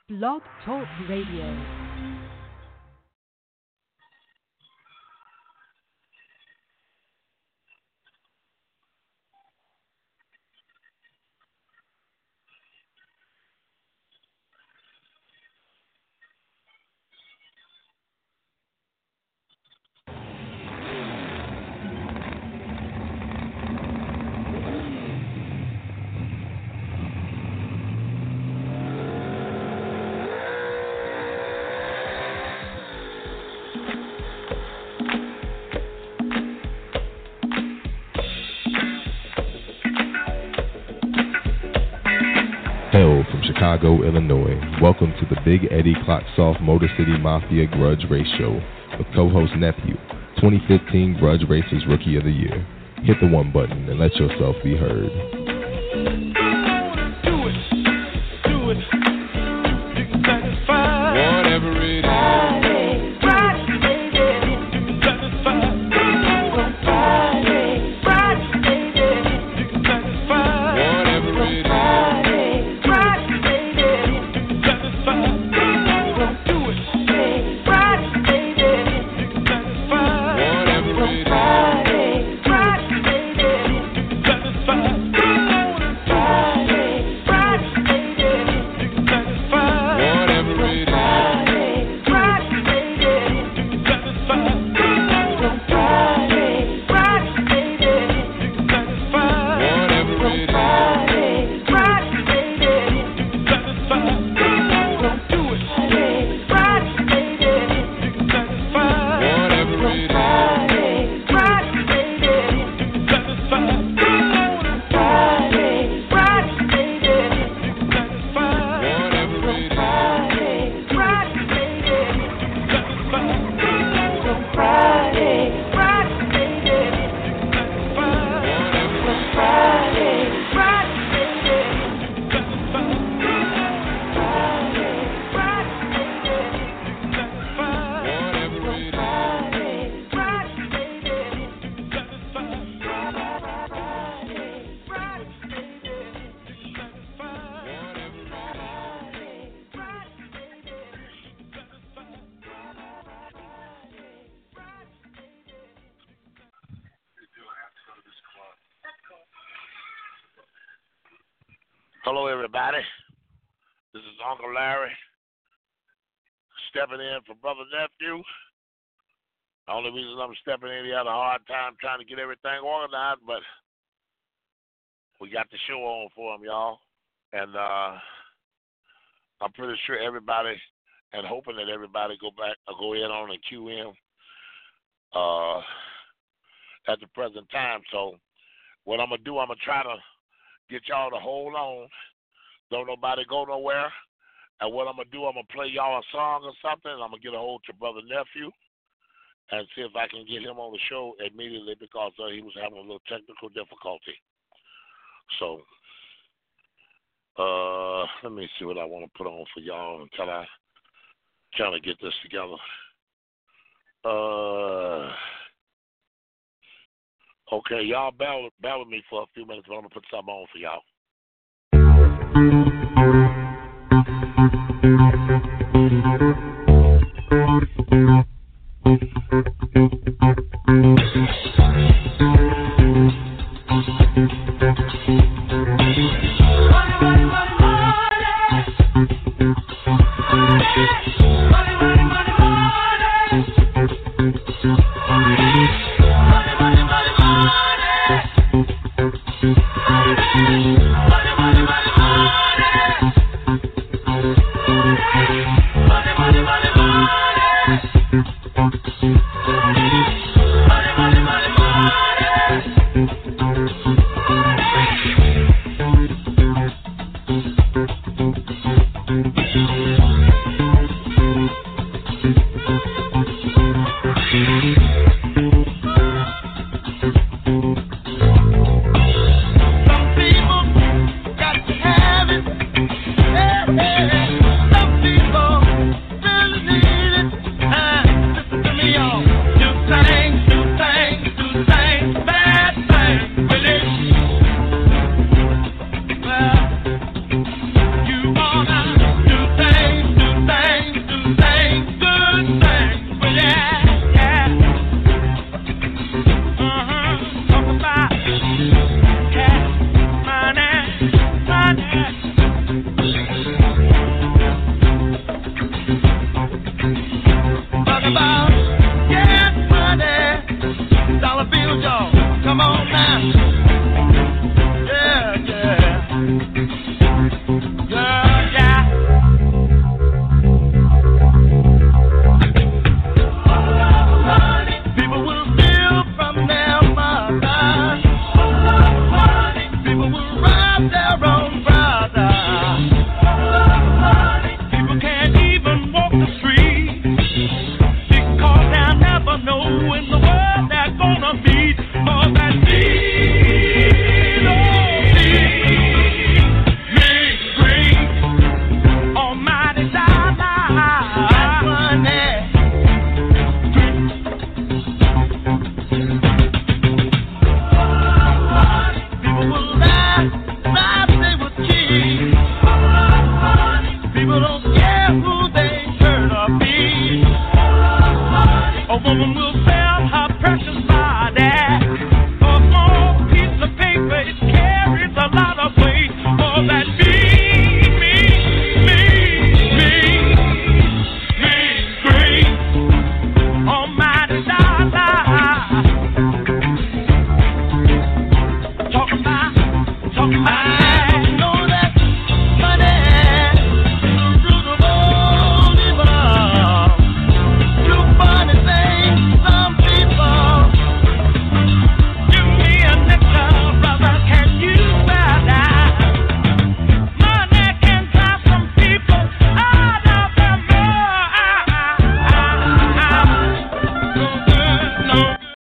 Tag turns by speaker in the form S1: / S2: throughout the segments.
S1: Blog Talk Radio.
S2: Chicago, Illinois. Welcome to the Big Eddie Clocksoft Motor City Mafia Grudge Race Show with co-host Nephew, 2015 Grudge Racers Rookie of the Year. Hit the one button and let yourself be heard.
S3: Do it. You can satisfy whatever it is. Hello, everybody. This is Uncle Larry stepping in for Brother Nephew. The only reason I'm stepping in, he had a hard time trying to get everything organized, but we got the show on for him, y'all. And I'm pretty sure everybody, and hoping that everybody go ahead on and cue in at the present time. So what I'm going to do, I'm going to try to get y'all to hold on. Don't nobody go nowhere. And what I'm going to do, I'm going to play y'all a song or something, and I'm going to get a hold to Brother Nephew and see if I can get him on the show immediately because he was having a little technical difficulty. So let me see what I want to put on for y'all until I kind of get this together. Okay, y'all bear with me for a few minutes, but I'm going to put something on for y'all.
S4: woman will sell her precious body for a small piece of paper. It carries a lot of weight. All that great almighty dollar. Talk about. I know that money to the bone evil. Do funny things, some people. Give me a nickel, brother, can you spare that? Money can drive some people out of their mind. No good, no.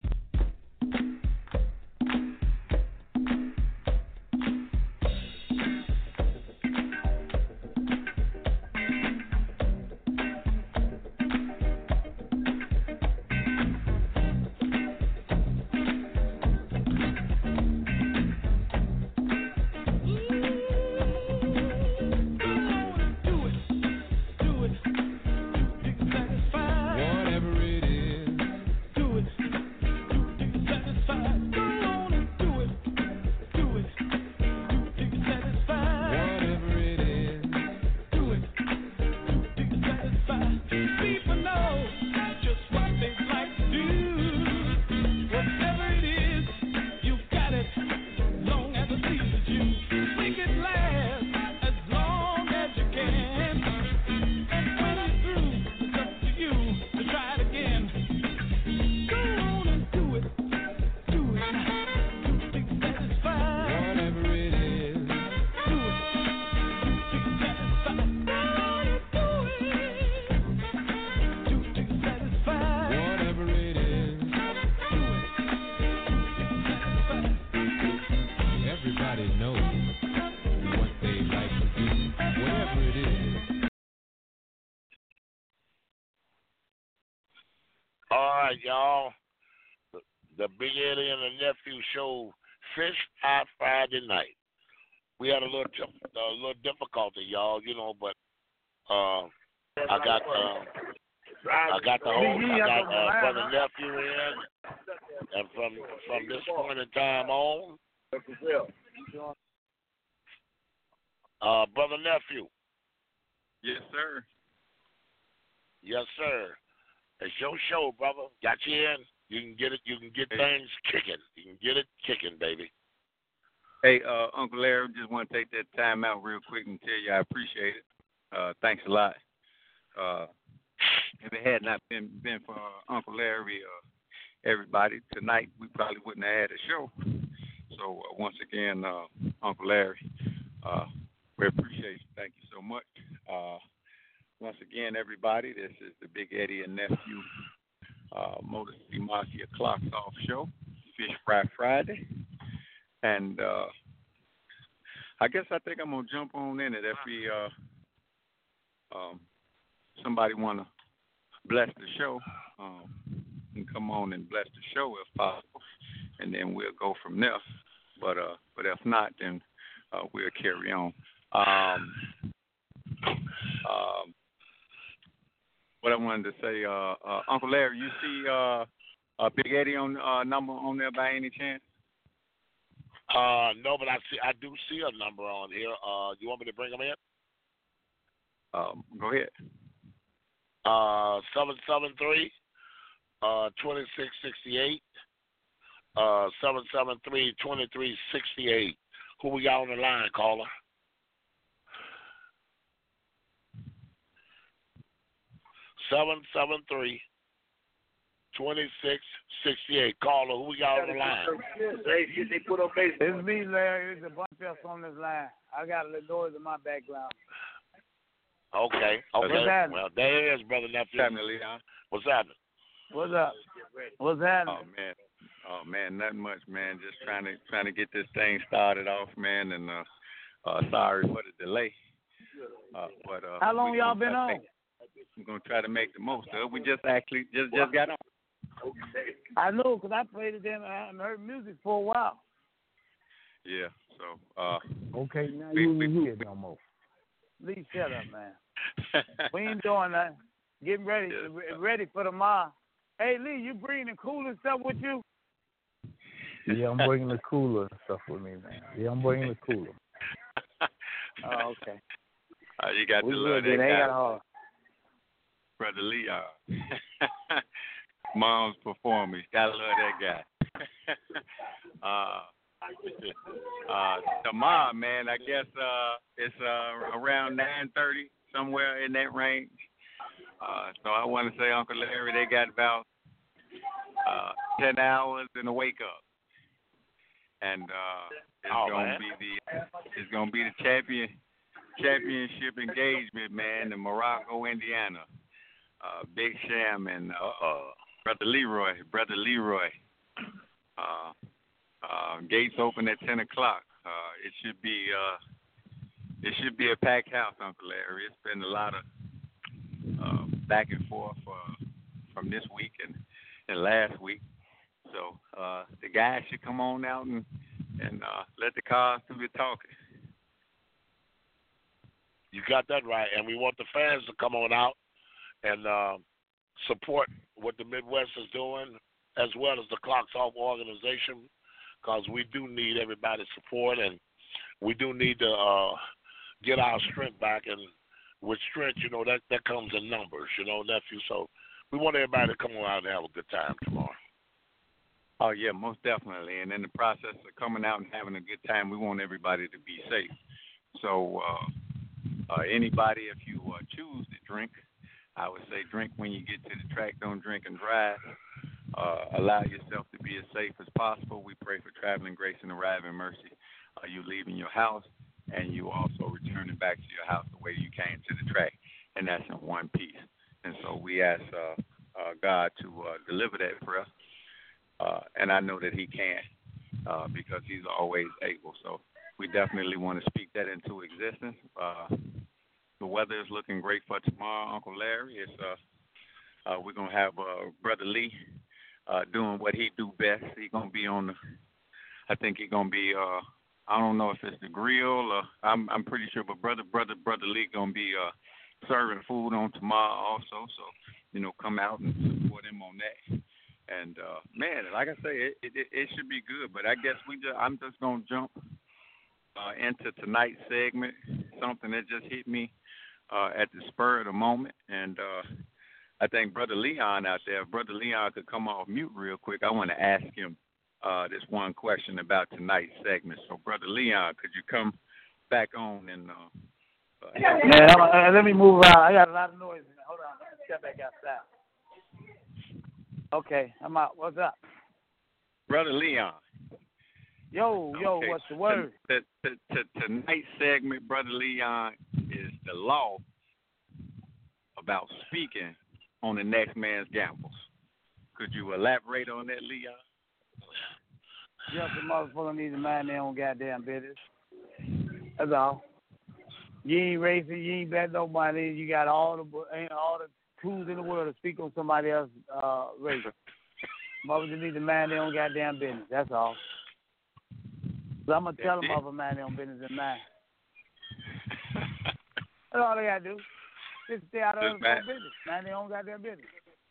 S3: All right, y'all. The Big Eddie and the Nephew show, Fish Fry Friday night. We had a little difficulty, y'all, but I got the host, I got Brother Nephew in, and from this point in time on, Brother Nephew.
S5: Yes, sir.
S3: Yes, sir. It's your show, brother. Got you in. You can get it. You can get things kicking. You can get it kicking, baby.
S5: Hey, Uncle Larry, just want to take that time out real quick and tell you I appreciate it. Thanks a lot. If it had not been for Uncle Larry, everybody tonight, we probably wouldn't have had a show. So once again, Uncle Larry, we appreciate you. Thank you so much. Once again, everybody, this is the Big Eddie and Nephew Motor City Mafia Clocks Off Show, Fish Fry Friday. And I think I'm going to jump on in it if we, somebody want to bless the show, and come on and bless the show if possible, and then we'll go from there. But if not, then we'll carry on. What I wanted to say, Uncle Larry, you see Big Eddie on number on there by any chance?
S3: No, but I do see a number on here. You want me to bring them in?
S5: Go ahead.
S3: 773-2668. 773-2368. Who we got on the line, caller? Seven 2668. Caller, who we got on the line?
S6: It's me, Larry. There's a bunch of us on this line. I got a little noise in my background.
S3: Okay.
S6: What's happening?
S3: Well, there it is, Brother Nephew.
S5: What's happening, Leon?
S3: What's happening?
S6: What's up? What's happening?
S5: Oh man, nothing much, man. Just trying to get this thing started off, man. And sorry for the delay. But
S6: how long y'all been on?
S5: I'm gonna try to make the most of it. We just got on.
S6: I know, because I played it then. I haven't heard music for a while.
S5: Yeah, so.
S6: Okay, now you ain't here no more. Please shut up, man. We ain't doing that. Getting ready. Ready for tomorrow. Hey, Lee, you bringing the cooler stuff with you?
S7: Yeah, I'm bringing the cooler and stuff with me, man. Yeah, I'm bringing the cooler.
S6: Oh, okay.
S5: You got to love that guy. Brother Leon. Mom's performance. Gotta love that guy. Tomorrow, man, I guess it's around 9:30, somewhere in that range. So I want to say, Uncle Larry, they got about 10 hours in the wake up. And it's gonna be the championship engagement, man, in Morocco, Indiana. Big Sham and Brother Leroy. Gates open at 10 o'clock. It should be a packed house, Uncle Larry. It's been a lot of back and forth from this week and last week. So the guys should come on out and let the cars do the talking.
S3: You got that right, and we want the fans to come on out and support what the Midwest is doing, as well as the Clocks Off organization, because we do need everybody's support, and we do need to get our strength back. And with strength, that comes in numbers, nephew. So we want everybody to come on out and have a good time tomorrow.
S5: Oh, yeah, most definitely. And in the process of coming out and having a good time, we want everybody to be safe. So anybody, if you choose to drink, I would say drink when you get to the track. Don't drink and drive. Allow yourself to be as safe as possible. We pray for traveling grace and arriving mercy. You leaving your house and you also returning back to your house the way you came to the track. And that's in one piece. And so we ask God to deliver that prayer. And I know that he can because he's always able. So we definitely want to speak that into existence. The weather is looking great for tomorrow, Uncle Larry. We're going to have Brother Lee doing what he do best. He's going to be I think he's going to be, I don't know if it's the grill. I'm pretty sure, but Brother Lee going to be serving food on tomorrow also. So, come out and support him on that. And, man, like I say, it should be good. But I guess I'm just going to jump into tonight's segment, something that just hit me at the spur of the moment. And I think Brother Leon out there, if Brother Leon could come off mute real quick, I want to ask him this one question about tonight's segment. So, Brother Leon, could you come back on and
S6: let me move around. I got a lot of noise. Hold on. Let me step back outside. Okay, I'm out. What's up?
S5: Brother Leon.
S6: Yo,
S5: okay.
S6: What's the word?
S5: Tonight's segment, Brother Leon, is the law about speaking on the next man's gambles. Could you elaborate on that, Leon?
S6: Just the motherfucker needs to mind their own goddamn business. That's all. You ain't racing, you ain't betting nobody. You got all the tools in the world to speak on somebody else's race. Motherfuckers need to mind their own goddamn business. That's all. So I'm going to tell them motherfuckers mind their own business and mine. That's all they got to do. Just stay out of other people's business. Mind their own goddamn business.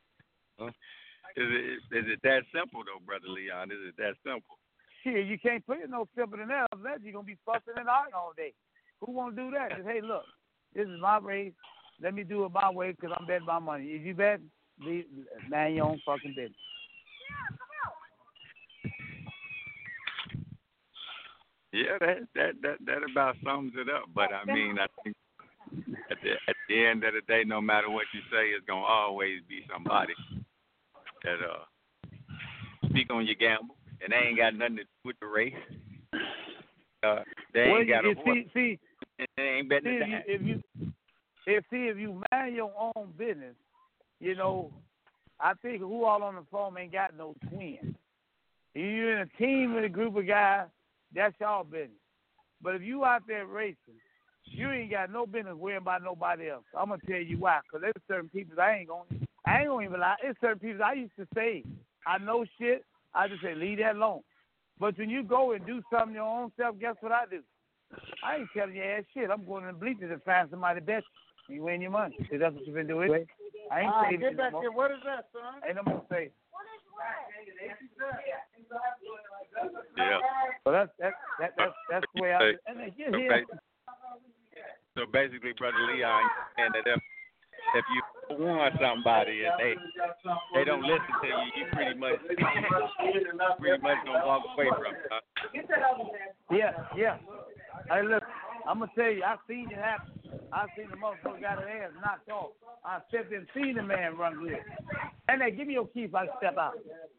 S5: Is it that simple, though, Brother Leon? Is it that simple?
S6: Shit, you can't put it no simpler than that. Unless you're going to be fussing and arguing all day. Who want to do that? Just, hey, look, this is my race. Let me do it my way because I'm betting my money. If you bet, mind your own fucking business.
S5: Yeah, that about sums it up. But I mean, I think at the end of the day, no matter what you say, it's gonna always be somebody that speak on your gamble, and they ain't got nothing to do with the race. They ain't got a horse. See, they ain't betting the time.
S6: If you mind your own business, I think who all on the phone ain't got no twins. If you're in a team with a group of guys, that's y'all business. But if you out there racing, you ain't got no business worrying about nobody else. I'm gonna tell you why. Because there's certain people I ain't gonna even lie. There's certain people I used to say I know shit. I just say leave that alone. But when you go and do something your own self, guess what I do? I ain't telling your ass shit. I'm going to the bleachers and find somebody to bet you win your money. Because that's what you've been doing. I ain't saying
S8: get back here. What is that, son?
S6: Ain't no more say.
S5: Yeah.
S6: Well, that's the way I. And you're here.
S5: So basically, Brother Leon, and that if you want somebody and they don't listen to you, you pretty much gonna walk away from it. Huh?
S6: Yeah. Hey, look, I'm gonna tell you, I seen it happen. I seen the motherfucker got his ass knocked off. I stepped in, seen the man run good. And they give me your key if I step out.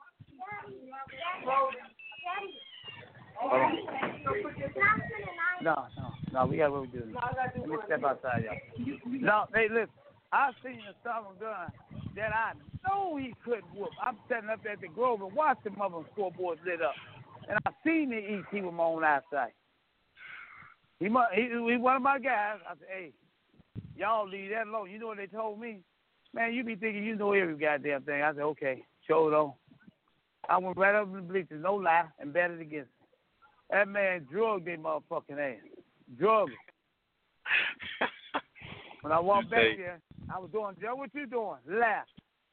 S6: Hold on. No, we got what we do. Let me step outside, y'all. No, hey, listen, I seen a stubborn gun that I know he couldn't whoop. I'm setting up at the Grove and watching the mother scoreboard lit up. And I seen the ET with my own eyesight. He one of my guys. I said, hey, y'all leave that alone. You know what they told me? Man, you be thinking you know every goddamn thing. I said, okay, show it on. I went right up in the bleachers, no lie, and betted against him. That man drugged that motherfucking ass. Drugged him. When I walked back there, I was doing just what you doing, laugh.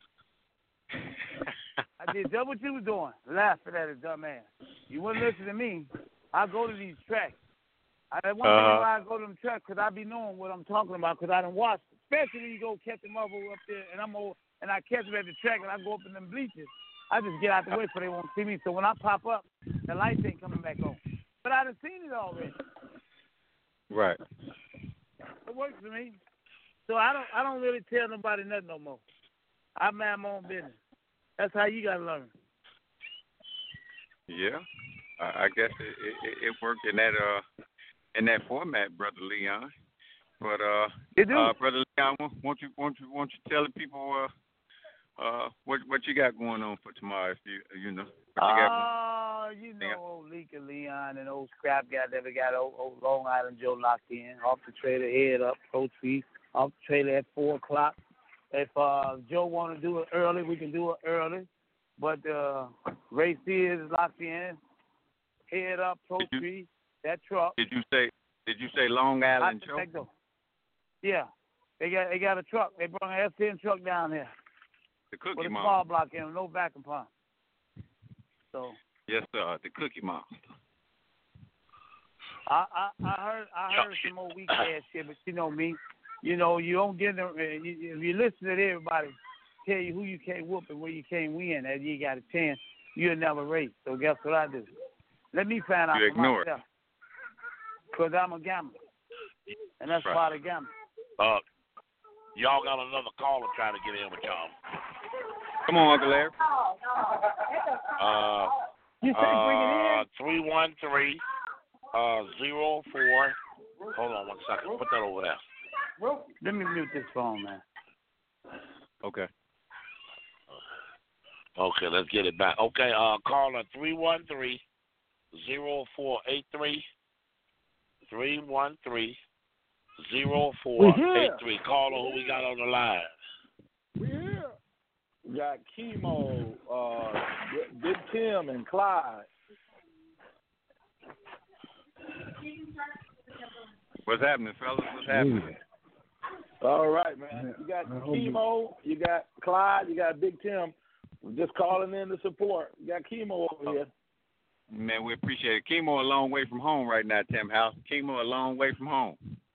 S6: I did just what you was doing, laughing at a dumb ass. You wouldn't listen to me. I go to these tracks. One thing why I go to them tracks, because I be knowing what I'm talking about, because I done watched it. Especially when you go catch them up there, and I catch them at the track, and I go up in them bleachers. I just get out the way so they won't see me. So when I pop up, the lights ain't coming back on. But I done seen it already.
S5: Right.
S6: It works for me. So I don't really tell nobody nothing no more. I mind my own business. That's how you gotta learn.
S5: Yeah, I guess it worked in that format, Brother Leon. But Brother Leon, won't you tell the people what you got going on for tomorrow? If you know.
S6: You know, old Leaker Leon and old Scrap guy that we got old Long Island Joe locked in. Off the trailer, head up, Pro Tree. Off the trailer at 4:00. If Joe want to do it early, we can do it early. But Ray Sears is locked in. Head up, Pro Tree. That truck.
S5: Did you say Long Island Joe?
S6: Yeah, they got a truck. They brought an S10 truck down here.
S5: The Cookie
S6: with a
S5: Monster.
S6: small block in, no vacuum pump. So.
S5: Yes, sir. The Cookie Monster.
S6: I heard some more weak ass shit, but you know me. You know, you don't get them. If you listen to everybody tell you who you can't whoop and where you can't win, and you got a chance, you'll never race. So guess what I do? Let me find out for myself. Because I'm a gambler. And that's part of gambling.
S3: Y'all got another caller trying to get in with y'all.
S5: Come on, Uncle Larry.
S6: You say bring it in?
S3: 313-04. Hold on 1 second. Put that over there.
S6: Let me mute this phone, man.
S5: Okay.
S3: Okay, let's get it back. Okay, caller 313-0483. 313-0483. Caller, who we got on the line?
S8: We here. We got Chemo, Big Tim, and Clyde.
S5: What's happening, fellas? What's happening?
S8: All right, man. You got Chemo, you got Clyde, you got Big Tim. We're just calling in to support. You got Chemo over here.
S5: Man, we appreciate it. Chemo a long way from home right now, Tim House. Chemo a long way from home.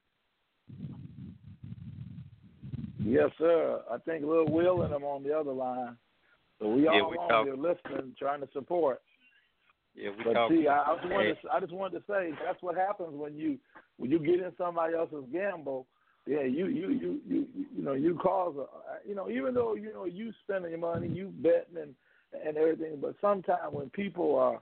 S8: Yes, sir. I think Lil Will and I'm on the other line. So we all on here listening, trying to support.
S5: Yeah, we
S8: but
S5: talk.
S8: See, I just wanted to say that's what happens when you get in somebody else's gamble. Yeah, you cause even though you spending your money, you betting and everything, but sometimes when people are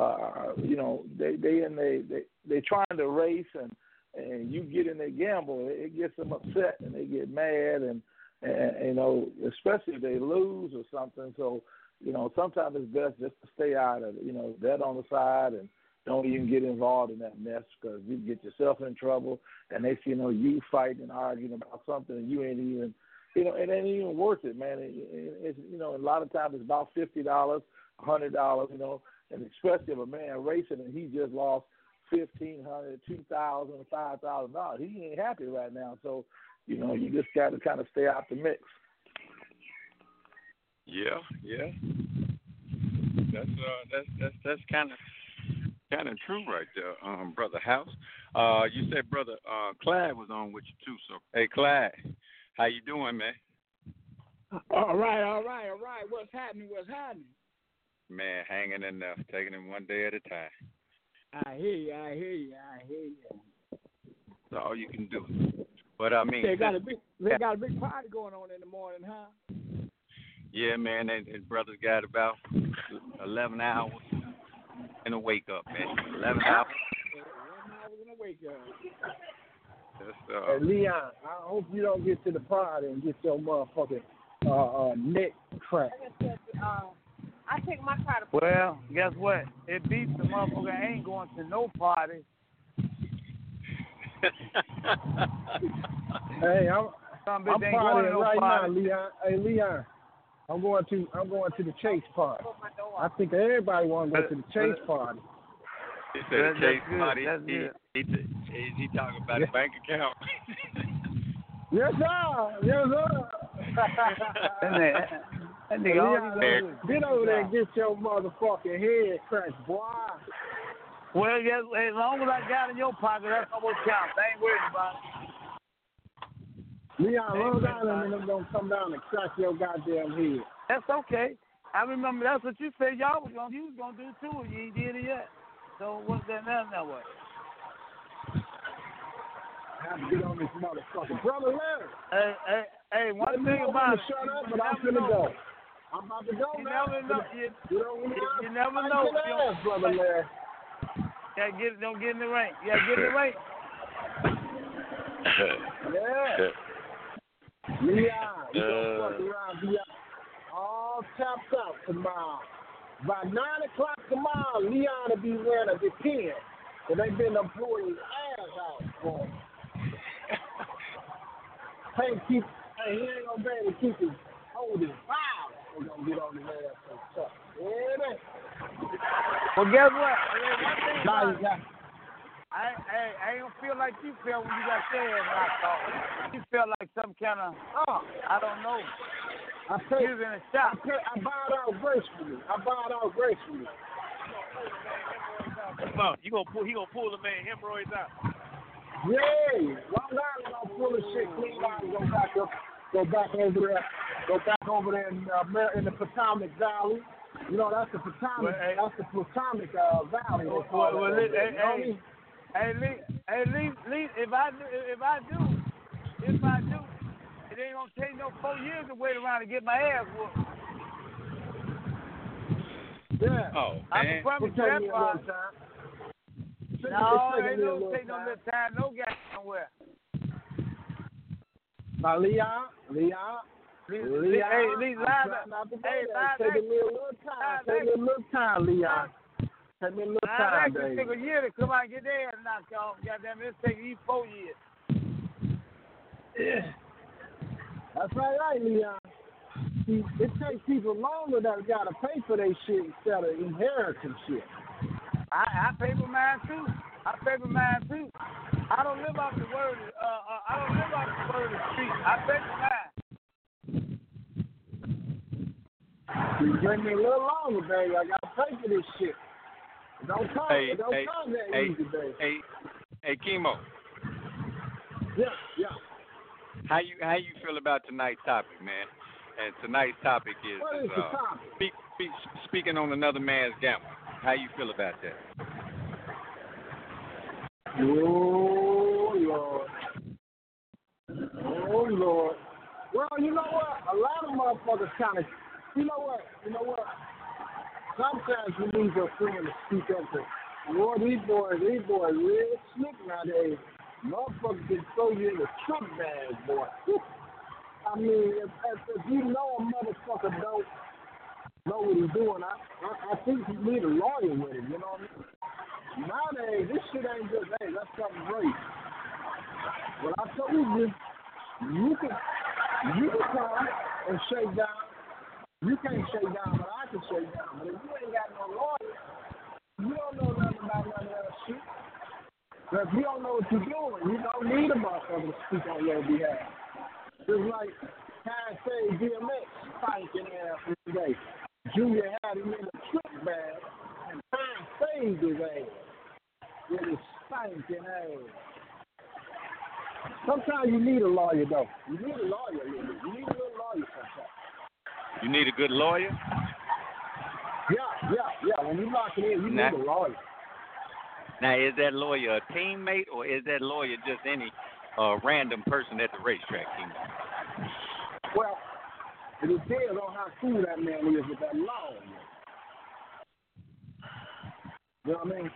S8: they trying to race and you get in their gamble, it gets them upset and they get mad and especially if they lose or something. So sometimes it's best just to stay out of it. Bet on the side and don't even get involved in that mess because you get yourself in trouble and they see you fighting and arguing about something and you ain't even it ain't even worth it, man. It's a lot of times it's about $50, $100, and especially if a man racing and he just lost $1,500, $2,000, $5,000, he ain't happy right now. So you just got to kind of stay out the mix.
S5: Yeah. That's kind of true right there, Brother House. You said Brother Clyde was on with you too. So, hey, Clyde, how you doing, man?
S9: All right. What's happening?
S5: Man, hanging in there, taking it one day at a time.
S9: I hear you.
S5: That's all you can do. But I mean,
S9: they got a big party going on in the morning, huh?
S5: Yeah, man, and brothers got about 11 hours in a wake up, man. 11 hours.
S9: 11 hours in a wake up.
S10: Hey, Leon, I hope you don't get to the party and get your motherfucking neck cracked.
S11: I take my car to.
S6: Well, guess what? It beats the motherfucker ain't going to no party.
S10: Hey, I'm partying right now, Leon. Hey, Leon, I'm going to the Chase party. I think everybody want to go to the Chase party.
S5: He said the Chase party. He talking about a bank account.
S10: Yes, sir.
S6: That nigga
S10: get over there and get your motherfucking head cracked, boy.
S6: Well, yes, as long as I got in your pocket, that's almost counts. I ain't worried about it.
S10: Leon, run down and them gonna come down and crack your goddamn head.
S6: That's okay. I remember that's what you said you was gonna do too. You ain't did it yet. So what's that now? What?
S10: I have to get on this motherfucker, brother Larry.
S6: Hey, one thing about it.
S10: Shut up, but I'm finna go. I'm about to go,
S6: you
S10: man.
S6: Never know. You never know.
S10: Brother Larry.
S6: Don't get in the ring. You gotta get in the ring.
S10: Yeah. Leon, you gonna fuck around, be all tapped out tomorrow. By 9 o'clock tomorrow, Leon will be wearing a depend. So they been pulling his ass out for him. He ain't gonna be able to keep his holding fire. We're gonna get on his ass so tough. Yeah,
S6: well, guess what? I ain't gonna feel like you felt when you got your ass knocked off. You felt like some kind of, I don't know. You was in a shop.
S10: I bowed out gracefully.
S3: Come on, he gonna pull the man hemorrhoids out.
S10: Yeah, Long Island gonna pull the shit clean out and go back over there in the Potomac Valley. You know that's the Potomac. That's the Potomac Valley.
S6: Hey, Lee, if I do, it ain't gonna take no 4 years to wait around to get my ass whooped.
S10: Yeah.
S5: Oh,
S6: I can promise you that part. No, it don't take no little time, no guy somewhere.
S10: Now, Leon.
S6: Hey, Lee,
S10: take a little time, Leon. Take me a little time, baby.
S6: It take a year to come out and get their ass knocked off. Goddamn, it's taking you 4 years.
S10: Yeah. That's right, Leon. See, it takes people longer that gotta pay for their shit instead of inheriting shit.
S6: I pay for mine too. I don't live off the word. I don't live off the word of the street. I pay for mine.
S10: You give me a little longer, baby. I gotta pay for this shit. Don't come that easy, baby.
S5: Hey, Chemo.
S10: Yeah.
S5: How you feel about tonight's topic, man? And tonight's topic is
S10: what is the topic?
S5: Speaking on another man's gamble. How you feel about that?
S10: Oh Lord. Well, you know what? A lot of motherfuckers kind of. You know what? Sometimes you need your friend to speak up to. Boy, these boys real slick nowadays. Motherfuckers can throw you in a truck bag, boy. I mean, if you know a motherfucker don't know what he's doing, I think you need a lawyer with him, you know what I mean? Nowadays, this shit ain't just, hey, that's something great. But I told you, you can come and shake down. You can't shake down, but I can shake down. But if you ain't got no lawyer, you don't know nothing about none of that shit. But if you don't know what you're doing, you don't need a motherfucker to speak on your behalf. Just like Kai say DMX fighting ass. yesterday. Junior had him in a trick bag and Pine saved his ass with his stinking ass. Sometimes you need a lawyer, though. You need a lawyer a little bit. You need a little lawyer sometimes.
S5: You need a good lawyer?
S10: Yeah. When you lock it in, you need a lawyer.
S5: Now, is that lawyer a teammate or is that lawyer just any random person at the racetrack team?
S10: Well, it depends on how cool that man is with that law. You know what I mean?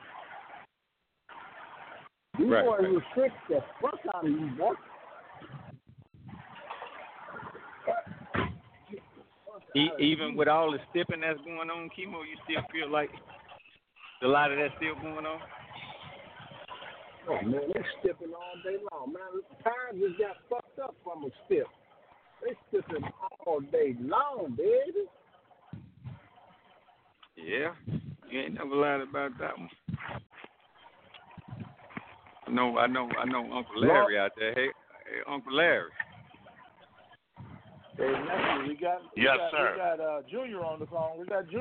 S10: These boys will trick the fuck out of you, boy.
S5: Even with all the stipping that's going on, Chemo, you still feel like a lot of that's still going on?
S10: Oh, man, they stipping all day long. Man, Pine just got fucked up from a stip. They stipping all day long, baby.
S5: Yeah, you ain't never lied about that one. I know Uncle Larry out there. Hey, Uncle Larry.
S8: Hey, nephew, we got Junior on the phone.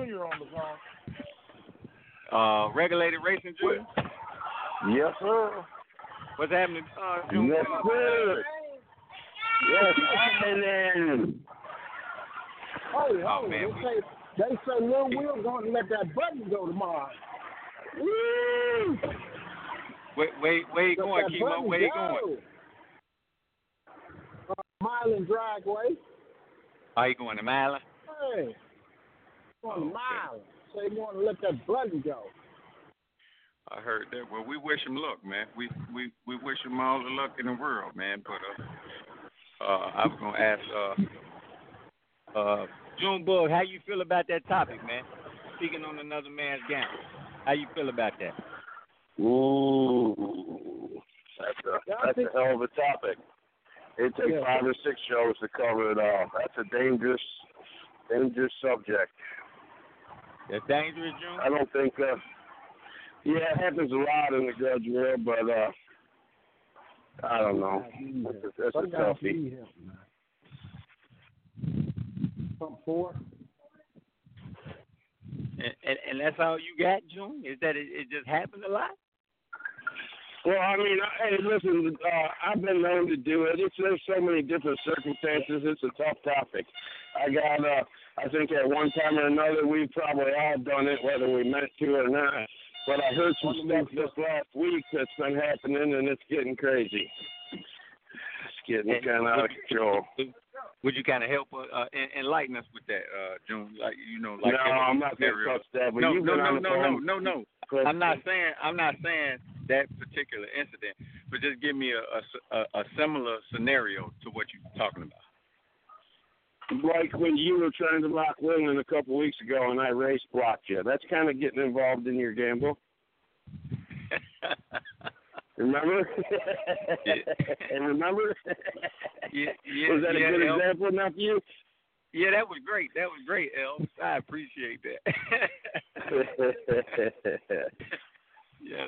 S5: Regulated Racing Junior?
S8: Yes, sir.
S5: What's happening, Junior?
S8: Yes, sir.
S10: Yes, man. Oh,
S5: man.
S10: They say Lil Will going to let that button go tomorrow. Woo!
S5: Where you going, Chemo? Where you going?
S10: Milan Dragway.
S5: Are you going to Milan?
S10: Hey. Going to Milan. So they want to let that button go.
S5: I heard that. Well, we wish him luck, man. We wish him all the luck in the world, man. But I was gonna ask Junebug, how you feel about that topic, man? Speaking on another man's game. How you feel about that?
S12: Ooh, that's a hell of a topic. It takes 5 or 6 shows to cover it all. That's a dangerous subject.
S5: That's dangerous, June?
S12: I don't think. Yeah, it happens a lot in the grudge world, but I don't know. That's a toughie.
S10: Pump 4.
S5: And that's all you got, June? Is that it just happens a lot?
S12: Well, I mean, hey, listen, I've been known to do it. There's so many different circumstances. It's a tough topic. I think at one time or another, we've probably all done it, whether we meant to or not. But I heard some stuff this last week that's been happening, and it's getting crazy. It's getting kind of out of control.
S5: Would you kind of help enlighten us with that, June? Like
S12: no, I'm not going to touch that. But
S5: No. I'm not saying that particular incident, but just give me a similar scenario to what you're talking about.
S12: Like when you were trying to lock William a couple weeks ago and I race blocked you. That's kind of getting involved in your gamble. Remember?
S5: Yeah.
S12: And remember?
S5: Yeah.
S12: Was that a good example, nephew?
S5: Yeah, that was great. El. I appreciate that. Yes,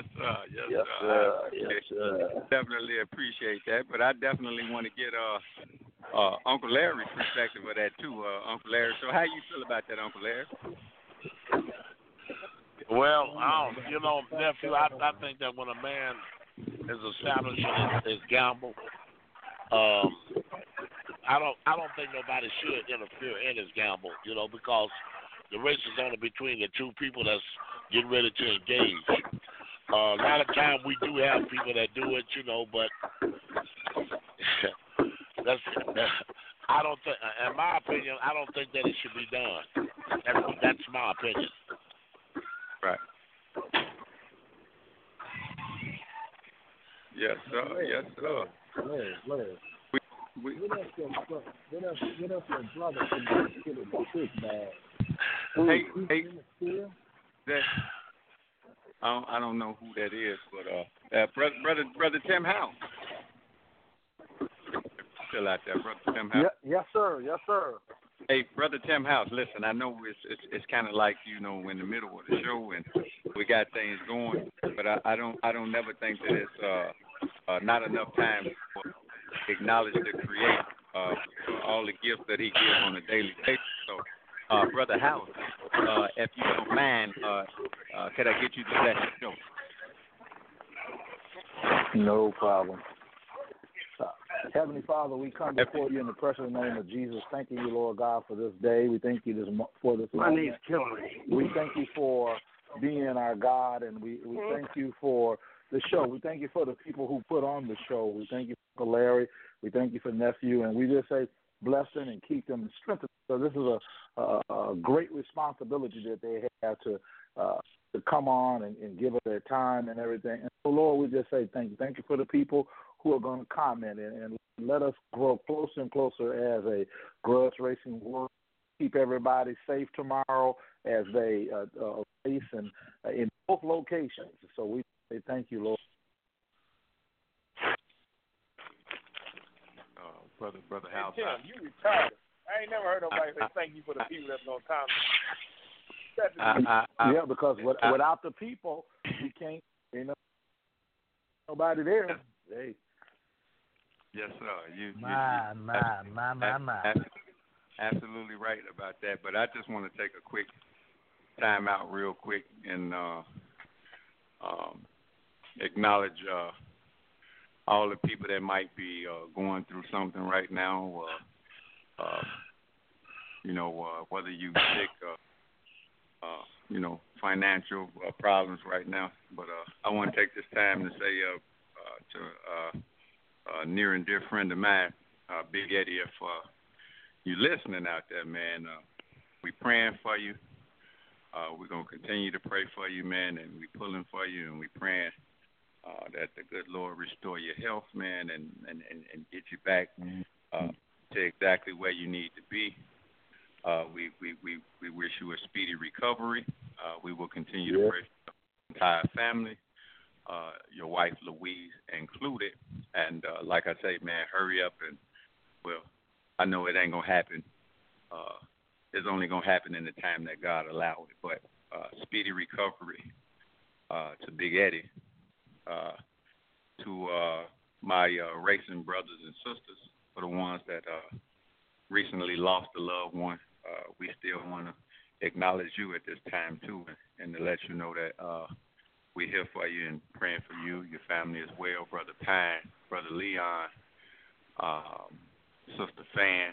S5: sir. Definitely appreciate that, but I definitely want to get Uncle Larry's perspective of that too, Uncle Larry. So how you feel about that, Uncle Larry?
S3: Well, nephew, I think that when a man is establishing his gamble, I don't think nobody should interfere in his gamble, because the race is only between the two people that's getting ready to engage. A lot of time we do have people that do it, but I don't think, in my opinion, I don't think that it should be done. That's my opinion.
S5: Right. Yes, sir.
S10: Larry. Get us your brother to get a trick bag.
S5: Hey, that. I don't know who that is, but brother Tim House. Still out there, brother Tim House.
S10: Yes, sir.
S5: Hey, brother Tim House. Listen, I know it's kind of like in the middle of the show and we got things going, but I don't never think that it's not enough time to acknowledge the Creator, all the gifts that He gives on a daily basis. So, Brother House, if you don't mind, could I get you to let us know?
S8: No problem. Heavenly Father, we come before you in the precious name of Jesus. Thanking you, Lord God, for this day. We thank you for this
S12: My
S8: moment.
S12: name's Hillary.
S8: We thank you for being our God, and we thank you for the show. We thank you for the people who put on the show. We thank you for Larry. We thank you for Nephew, and we just say bless them and keep them and strengthen them. So this is a great responsibility that they have to come on and give us their time and everything. And so, Lord, we just say thank you. Thank you for the people who are going to comment and let us grow closer and closer as a grudge racing world. Keep everybody safe tomorrow as they race and in both locations. So we say thank you, Lord.
S5: Brother House.
S3: Hey, Tim, you retired. I ain't never heard nobody say thank you for the people that's going to comment.
S8: Yeah, because without the people, we can't, nobody there. Hey.
S5: Yes, sir. You
S7: My.
S5: Absolutely right about that. But I just want to take a quick time out real quick and acknowledge all the people that might be going through something right now, whether you sick or, financial problems right now. But I want to take this time to say to a near and dear friend of mine, Big Eddie, if you listening out there, man, we praying for you. We're going to continue to pray for you, man, and we pulling for you, and we praying that the good Lord restore your health, man, and get you back to exactly where you need to be. We wish you a speedy recovery. We will continue to pray for the entire family, your wife Louise included. And like I say, man, hurry up and, well, I know it ain't going to happen. It's only going to happen in the time that God allowed it. But speedy recovery to Big Eddie, to my racing brothers and sisters, for the ones that recently lost a loved one. We still want to acknowledge you at this time, too, and to let you know that we're here for you and praying for you, your family as well, Brother Pine, Brother Leon, Sister Fan,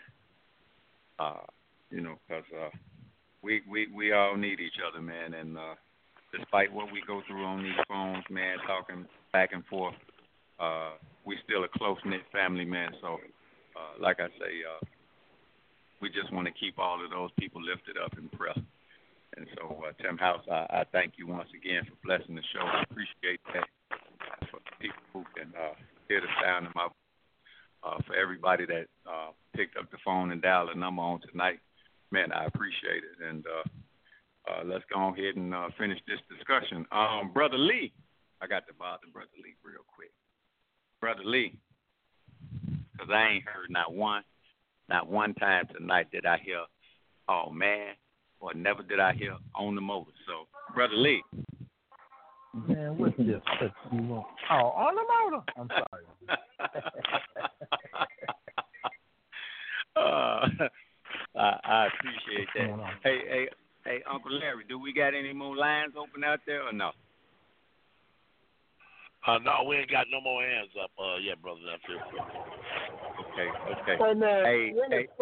S5: because we all need each other, man, and despite what we go through on these phones, man, talking back and forth, we still a close-knit family, man, so like I say, we just want to keep all of those people lifted up in prayer. And so, Tim House, I thank you once again for blessing the show. I appreciate that for the people who can hear the sound of my voice. For everybody that picked up the phone and dialed the number on tonight, man, I appreciate it. And let's go ahead and finish this discussion. Brother Lee, I got to bother Brother Lee real quick. Brother Lee, because I ain't heard not one time tonight did I hear, oh, man, or never did I hear on the motor. So, Brother Lee.
S7: Man, what's this? What you want? Oh, on the motor? I'm sorry.
S5: I appreciate that. Hey, Uncle Larry, do we got any more lines open out there or no?
S3: No, we ain't got no more hands up yet, Brother Nephew.
S5: Okay.
S10: Hey, man,
S5: Hey.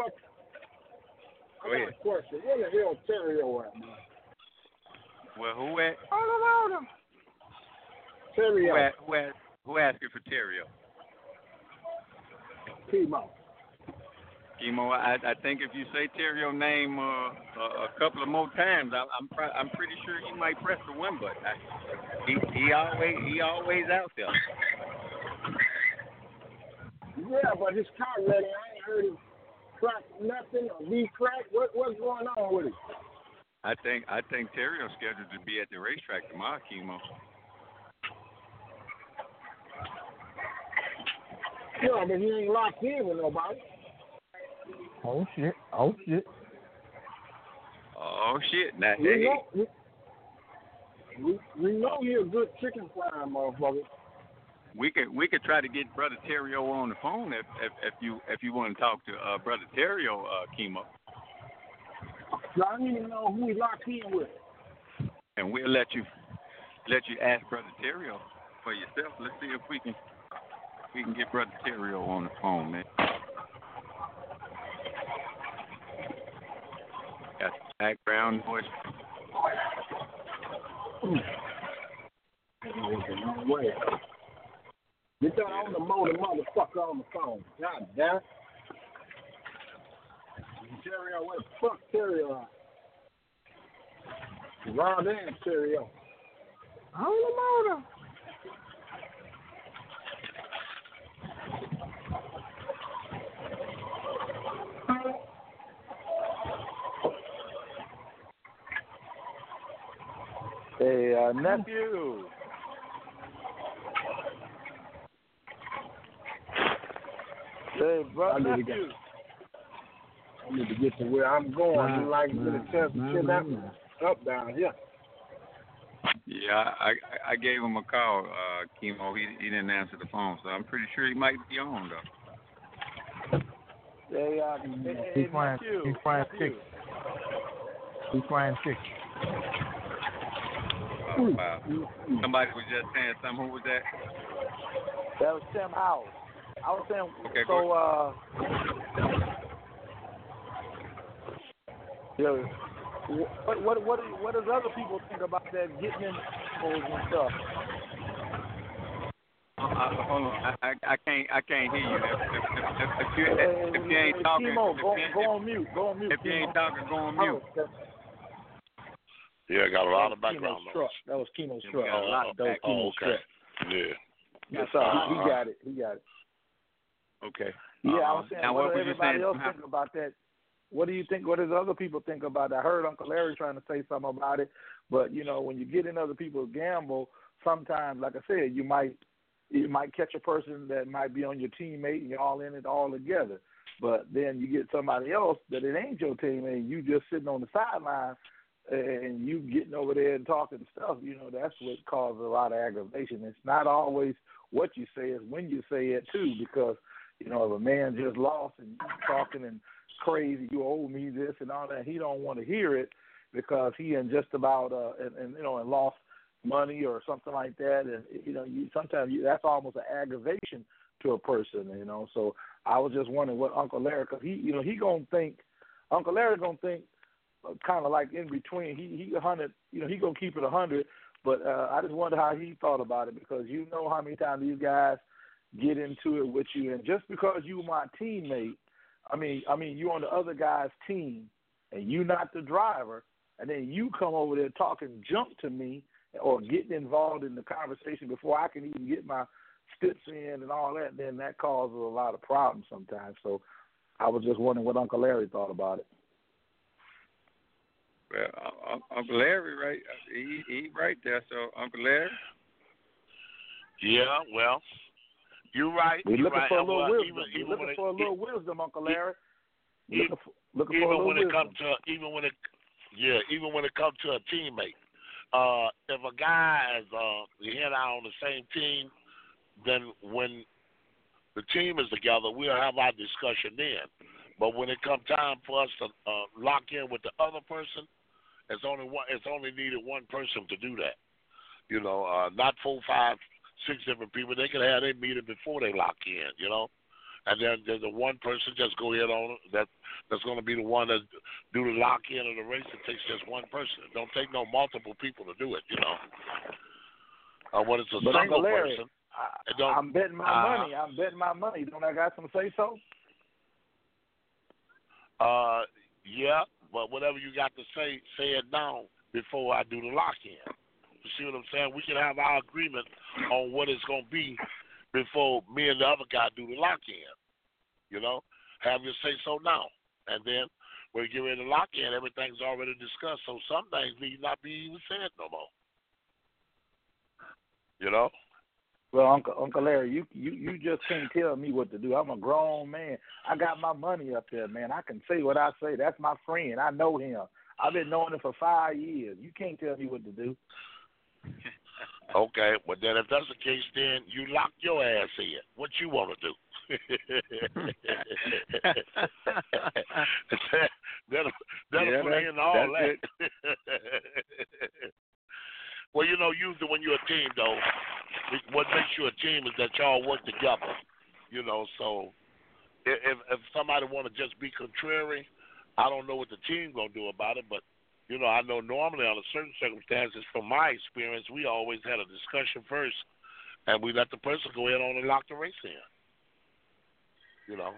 S10: I got a question. Where the hell Terrio at, man?
S5: Well, who at?
S10: On the motor. Terrio.
S5: Who asking for Terrio? Chemo, I think if you say Terrio name a couple of more times, I'm pretty sure he might press the win button. He always out there.
S10: Yeah, but his car ready. I ain't heard him crack nothing or be cracked. What's going on with it?
S5: I think Terrio's scheduled to be at the racetrack tomorrow, Chemo.
S10: Yeah, but he ain't locked in with nobody.
S7: Oh shit.
S5: Oh shit. Now,
S10: we know he a good chicken frying motherfucker.
S5: We could try to get Brother Terrio on the phone if you want to talk to Brother Terrio, Chemo.
S10: So I need to know who he locked in with.
S5: And we'll let you ask Brother Terrio for yourself. Let's see if we can get Brother Terrio on the phone, man. Got background noise.
S10: Way. You thought I want to mow the motherfucker on the phone. God damn it. Terrio, where the fuck Terrio at? Ron and Terrio. On the motor.
S8: Hey, nephew. Hey, brother, nephew.
S10: I need to get to where I'm going. You like to get a chance to chill out up down here.
S5: Yeah, I gave him a call, Chemo. He didn't answer the phone, so I'm pretty sure he might be on though.
S8: Hey,
S7: He's flying six. He's flying six.
S5: Oh, wow. Somebody was just saying something. Who was that?
S8: That was Tim Howell. I was saying,
S5: okay,
S8: so, what does other people think about that getting in holes and stuff?
S5: Hold on, I can't hear you. If you ain't talking,
S8: Chemo, go on mute.
S5: If you ain't talking, go on mute.
S3: Yeah, I got a lot of background noise.
S8: That was Chemo's truck.
S3: Okay. Yeah.
S8: Yes, sir. He got it.
S5: Okay.
S8: Yeah, I was saying,
S5: now
S8: what does everybody else think about that? What do you think? What does other people think about that? I heard Uncle Larry trying to say something about it, but when you get in other people's gamble, sometimes, like I said, you might catch a person that might be on your teammate and you're all in it all together. But then you get somebody else that it ain't your teammate, and you just sitting on the sideline and you getting over there and talking stuff. That's what causes a lot of aggravation. It's not always what you say, it's when you say it too, because if a man just lost and you talking and crazy, you owe me this and all that, he don't want to hear it because he and just about and lost money or something like that, and sometimes that's almost an aggravation to a person, So I was just wondering what Uncle Larry, because he gonna think, Uncle Larry gonna think kind of like in between. He 100, he gonna keep it 100, but I just wonder how he thought about it, because how many times these guys get into it with you, and just because you my teammate, I mean you on the other guy's team, and you not the driver, and then you come over there talking junk to me or getting involved in the conversation before I can even get my steps in and all that, then that causes a lot of problems sometimes. So I was just wondering what Uncle Larry thought about it.
S5: Well, Uncle Larry, right? He right there. So Uncle Larry.
S3: Yeah, well, you're right.
S8: We're looking for a little wisdom.
S3: Even
S8: looking for a little wisdom, Uncle Larry.
S3: Even when it comes to a teammate, if a guy is the head out on the same team, then when the team is together, we'll have our discussion then. But when it comes time for us to lock in with the other person, it's only needed one person to do that. Not 4, 5, 6 different people. They can have their meeting before they lock in. And then there's the one person just go ahead on that's going to be the one that do the lock in of the race. It takes just one person. It don't take no multiple people to do it. When it's a
S8: but
S3: single
S8: Larry,
S3: person,
S8: I'm betting my money. I'm betting my money. Don't I got some say so?
S3: Yeah, but whatever you got to say it now before I do the lock in. You see what I'm saying? We can have our agreement on what it's going to be before me and the other guy do the lock in. Have your say so now. And then when you get ready to lock in, everything's already discussed. So some things need not be even said no more.
S8: Well, Uncle Larry, you just can't tell me what to do. I'm a grown man. I got my money up there, man. I can say what I say. That's my friend. I know him. I've been knowing him for 5 years. You can't tell me what to do.
S3: Okay, well then if that's the case, then you lock your ass in. What you want to do? That'll end when you're a team, though, what makes you a team is that y'all work together. You know, so if somebody want to just be contrary, I don't know what the team gonna do about it. But you know, I know normally under certain circumstances, from my experience, we always had a discussion first, and we let the person go ahead on and lock the race in. You know.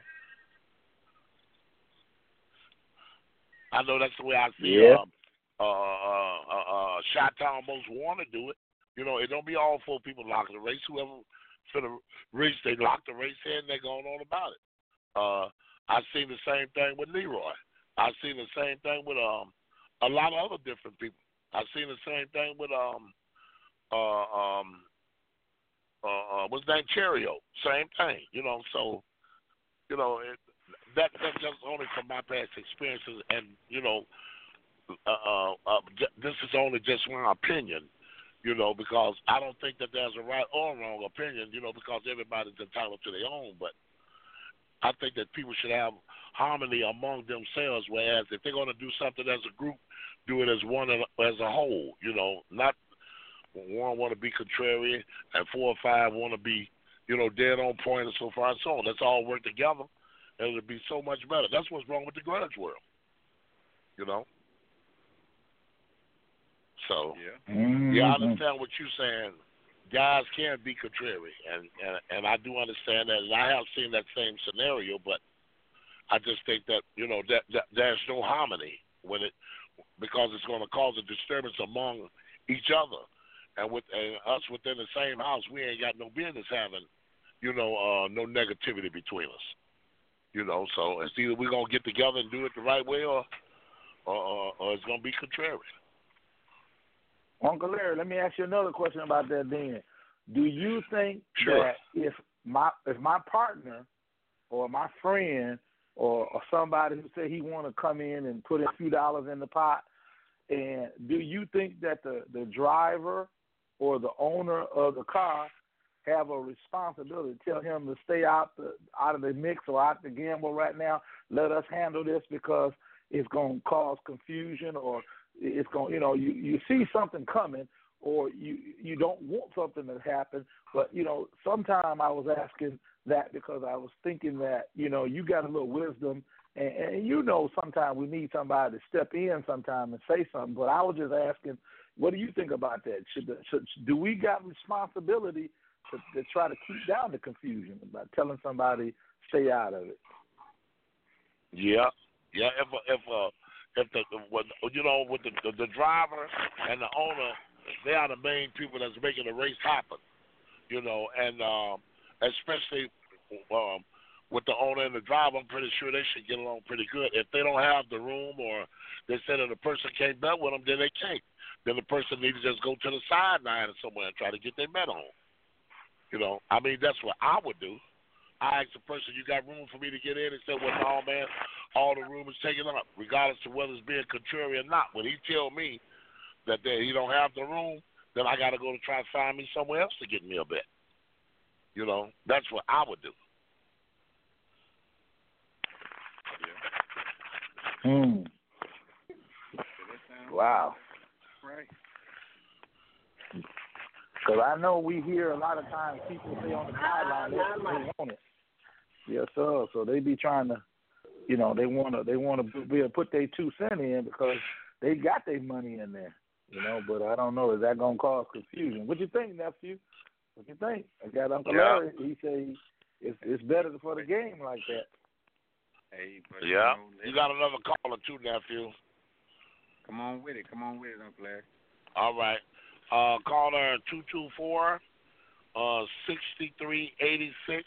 S3: I know that's the way I see Chi-Town most want to do it. You know, it don't be all four people locking the race. Whoever for the race, they lock the race in, they're going on about it. I've seen the same thing with Leroy. I've seen the same thing with a lot of other different people. I've seen the same thing with what's that, Cheerio? Same thing. You know, so you know that's just only from my past experiences, and you know, this is only just my opinion. You know, because I don't think that there's a right or wrong opinion. You know, because everybody's entitled to their own, but I think that people should have harmony among themselves, whereas if they're going to do something as a group, do it as one as a whole, you know, not one want to be contrarian and 4 or 5 want to be, you know, dead on point and so far and so on. Let's all work together, and it'll be so much better. That's what's wrong with the grudge world, you know. So, yeah, I understand what you're saying. Guys can be contrary, and I do understand that, and I have seen that same scenario, but I just think that, you know, that there's no harmony when it, because it's going to cause a disturbance among each other, and us within the same house, we ain't got no business having, you know, no negativity between us, you know. So it's either we're gonna get together and do it the right way, or it's gonna be contrary.
S6: Uncle Larry, let me ask you another question about that then. Do you think that if my partner or my friend or somebody who said he want to come in and put a few dollars in the pot, and do you think that the driver or the owner of the car have a responsibility to tell him to stay out of the mix or out the gamble right now? Let us handle this because it's going to cause confusion, or it's going, you know, you see something coming, or you don't want something to happen. But, you know, sometime I was asking that because I was thinking that, you know, you got a little wisdom, and you know, sometimes we need somebody to step in sometime and say something. But I was just asking, what do you think about that? Do we got responsibility to try to keep down the confusion by telling somebody stay out of it?
S3: Yeah. If the you know, with the driver and the owner, they are the main people that's making the race happen, you know, and especially with the owner and the driver, I'm pretty sure they should get along pretty good. If they don't have the room, or they said that the person can't bet with them, then they can't. Then the person needs to just go to the sideline or somewhere and try to get their bet on. You know, I mean, that's what I would do. I asked the person, you got room for me to get in? He said, well, no, man, all the room is taken up, regardless of whether it's being contrary or not. When he tell me that he don't have the room, then I got to go to try to find me somewhere else to get me a bet. You know, that's what I would do.
S6: Yeah. Wow.
S5: Right.
S6: Because I know we hear a lot of times people say on the sideline they want it. Yes, sir. So they be trying to, you know, they want to be able to put their 2 cents in because they got their money in there, you know. But I don't know, is that gonna cause confusion? What you think, nephew? What you think? I got Uncle Larry. He say it's better for the game like that.
S5: Hey, but
S3: yeah, you got another caller too, nephew.
S5: Come on with it, Uncle Larry.
S3: All right. Caller 224-6386.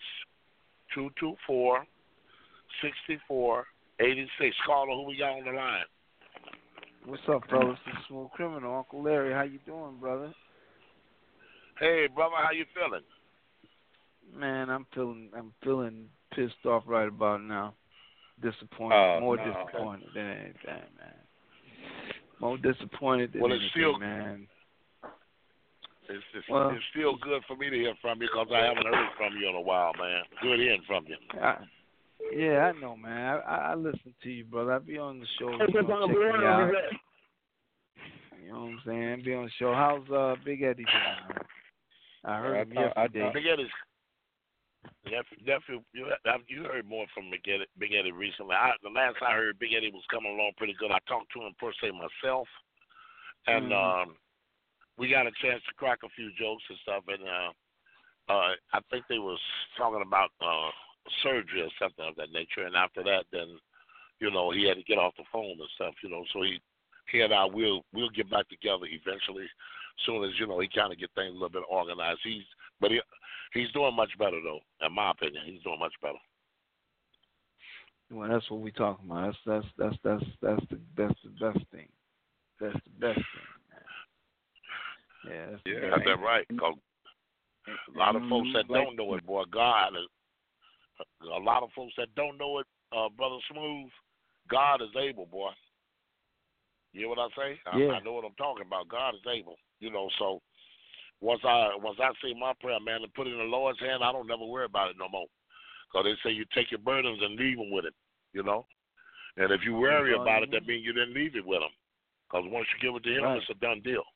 S3: 224-6486. Caller, who we got on the line?
S13: What's up, fellas? This is Smooth Criminal. Uncle Larry, how you doing, brother?
S3: Hey, brother, how you feeling?
S13: Man, I'm feeling pissed off right about now. Disappointed, disappointed than anything, man. More disappointed than anything, man.
S3: It's still good for me to hear from you because I haven't heard from you in a while, man. Good hearing from you.
S13: Yeah, I know, man. I listen to you, brother. I be on the show. You check me out. You know what I'm saying? Be on the show. How's Big Eddie doing, man? I heard him yesterday.
S3: Big Eddie's nephew, you heard more from Big Eddie recently. The last I heard, Big Eddie was coming along pretty good. I talked to him per se myself, and we got a chance to crack a few jokes and stuff. And I think they was talking about surgery or something of that nature. And after that, then he had to get off the phone and stuff. So he and I will get back together eventually, soon as he kind of get things a little bit organized. He's doing much better though, in my opinion. He's doing much better.
S13: Well, that's what we talking about. That's the best thing. That's the best thing. Yeah,
S3: that's that right. Cause a lot of folks that don't know it, boy, God is. A lot of folks that don't know it, Brother Smooth, God is able, boy. You hear what I say? I know what I'm talking about. God is able. So once I say my prayer, man, and put it in the Lord's hand, I don't never worry about it no more. Because they say you take your burdens and leave them with him, And if you worry about it, that means you didn't leave it with him. Because once you give it to him, it's a done deal.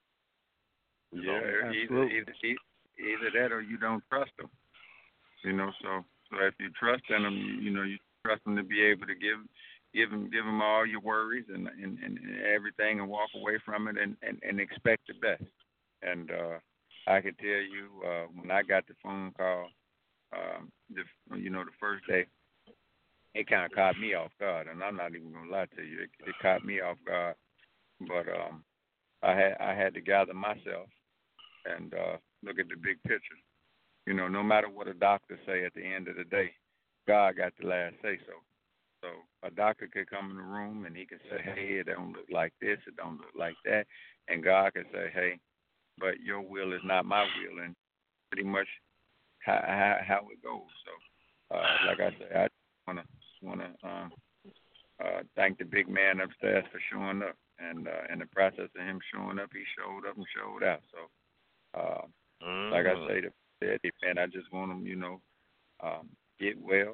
S5: Either that or you don't trust him. So if you trust in him, you trust him to be able to give him all your worries and everything, and walk away from it and expect the best. And I can tell you, when I got the phone call, the first day, it kind of caught me off guard, and I'm not even gonna lie to you, it caught me off guard. But I had to gather myself and look at the big picture. No matter what a doctor say, at the end of the day, God got the last say so. So a doctor could come in the room and he could say, hey, it don't look like this, it don't look like that. And God could say, hey, but your will is not my will, and pretty much how it goes. So like I said, I want to thank the big man upstairs for showing up. And in the process of him showing up, he showed up and showed out. So like I say, man, I just want him, get well,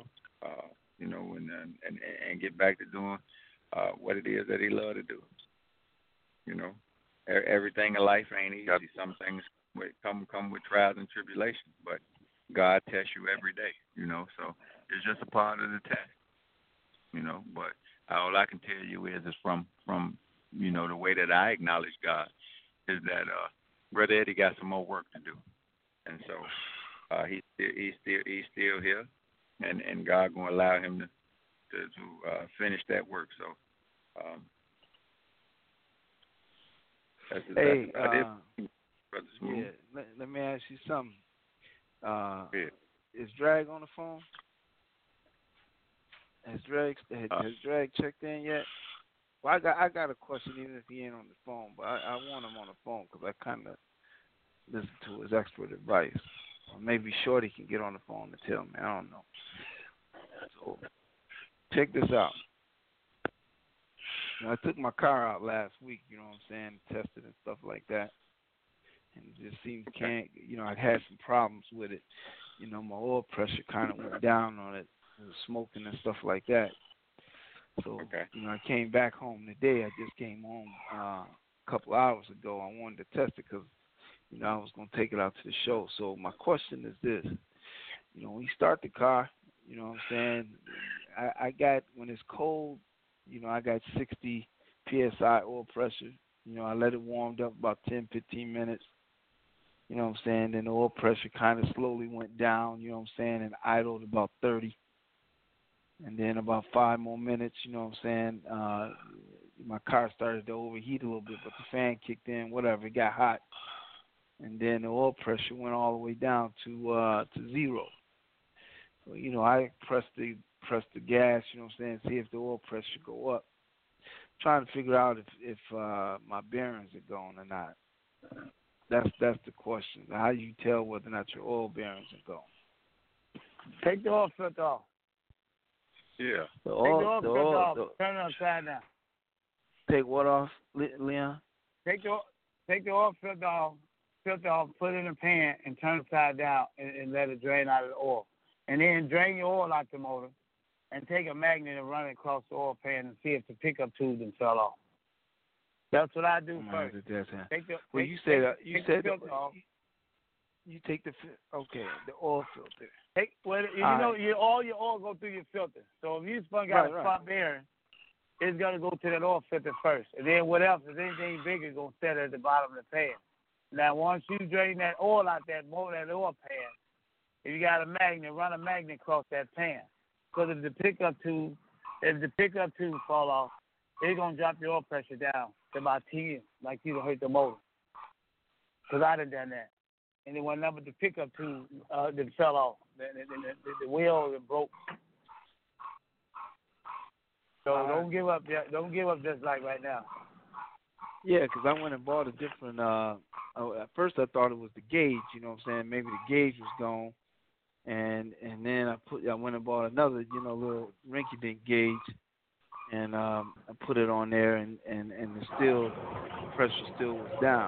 S5: and get back to doing what it is that he loved to do. Everything in life ain't easy. Some things come with trials and tribulations, but God tests you every day. So it's just a part of the test. But all I can tell you is from the way that I acknowledge God is that Brother Eddie got some more work to do, and so he's still here, and God gonna allow him to finish that work. So that's about it, Brother Smooth.
S13: Yeah, let me ask you something. Is Drag on the phone? Has Drag checked in yet? Well, I got a question, even if he ain't on the phone, but I want him on the phone because I kind of listen to his expert advice. Or maybe Shorty can get on the phone to tell me. I don't know. So check this out. I took my car out last week, tested and stuff like that. And it just seemed I had some problems with it. My oil pressure kind of went down on it. It was smoking and stuff like that. So, I came back home today. I just came home a couple hours ago. I wanted to test it because, I was going to take it out to the show. So my question is this. When you start the car, what I'm saying, I got, when it's cold, I got 60 PSI oil pressure. I let it warmed up about 10, 15 minutes. What I'm saying? Then the oil pressure kind of slowly went down, what I'm saying, and idled about 30. And then about 5 more minutes, what I'm saying, my car started to overheat a little bit, but the fan kicked in, whatever, it got hot. And then the oil pressure went all the way down to 0. So, I pressed the gas, what I'm saying, see if the oil pressure go up. Trying to figure out if my bearings are going or not. That's the question. How do you tell whether or not your oil bearings are going?
S6: Take the oil filter off.
S5: Yeah.
S6: Take the oil filter off. Turn it upside down.
S13: Take what off, Leon?
S6: Take the oil filter off, put it in a pan, and turn it upside down, and let it drain out of the oil. And then drain your oil out the motor, and take a magnet and run it across the oil pan and see if the pickup tube didn't fell off. That's what I do first.
S13: You said you take the oil filter.
S6: All your oil go through your filter. So if you got a front bearing, it's gonna go to that oil filter first, and then what else? If anything bigger, gonna set at the bottom of the pan. Now once you drain that oil out that oil pan, if you got a magnet, run a magnet across that pan. Because if the pickup tube fall off, it's gonna drop your oil pressure down to about 10, like you hurt the motor. Because I done that. And then one number the pickup tube that fell off. The wheel broke. So don't give up. Don't give up just like right now.
S13: Yeah, because I went and bought a different. At first I thought it was the gauge. You know what I'm saying? Maybe the gauge was gone, and then I went and bought another, little rinky-dink gauge, and I put it on there, and the pressure still was down.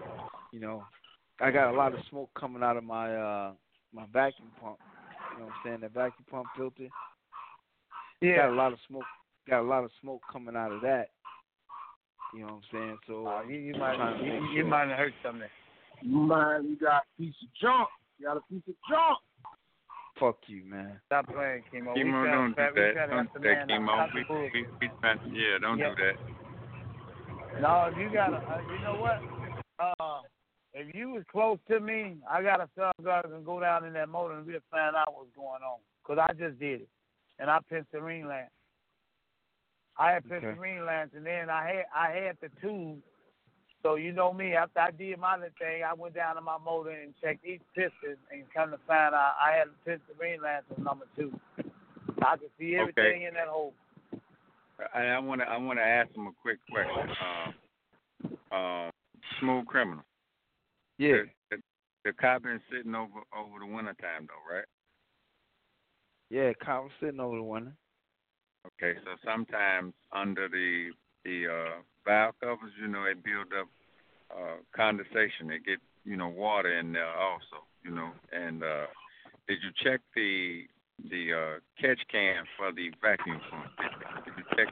S13: I got a lot of smoke coming out of my my vacuum pump. You know what I'm saying? The vacuum pump filter.
S6: Yeah.
S13: Got a lot of smoke. Got a lot of smoke coming out of that. You know what I'm saying? So
S6: you might have hurt something.
S10: You got a piece of junk. You got a piece of junk.
S13: Fuck you, man.
S6: Stop playing, Chemo.
S5: Chemo, don't do that. Don't do that, Chemo. Don't do that.
S6: No, you gotta. You know what? If you was close to me, I got a sub-guard and go down in that motor and we'll find out what's going on. Because I just did it. And I pinched the ring lamp. I had pinched the ring lamps, and then I had the tube. So you know me, after I did my little thing, I went down to my motor and checked each piston and come to find out I had pinched the ring lamps on number 2. So I could see everything in that hole.
S5: I want to ask him a quick question. Smooth Criminal.
S13: Yeah.
S5: The car been sitting over the winter time though, right?
S13: Yeah, car was sitting over the winter.
S5: Okay, so sometimes under the valve covers, it build up condensation. It get water in there also, And did you check the catch can for the vacuum pump? Did you check?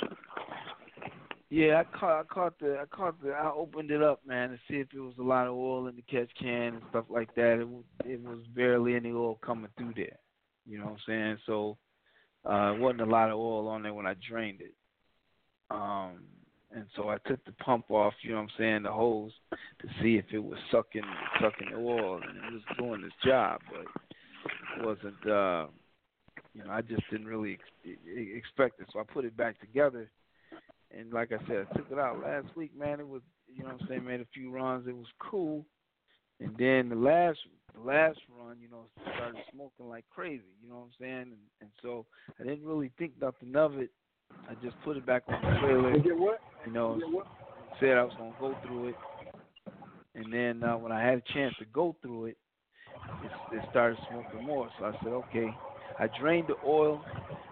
S13: Yeah, I opened it up, man, to see if there was a lot of oil in the catch can and stuff like that. It was barely any oil coming through there. You know what I'm saying? So it wasn't a lot of oil on there when I drained it. And so I took the pump off, the hose, to see if it was sucking the oil, and it was doing its job, but it wasn't, I just didn't really expect it. So I put it back together, and like I said, I took it out last week, man. It was, made a few runs. It was cool. And then the last run, started smoking like crazy, And so I didn't really think nothing of it. I just put it back on the trailer. Said I was going to go through it. And then when I had a chance to go through it, it started smoking more. So I said, okay. I drained the oil,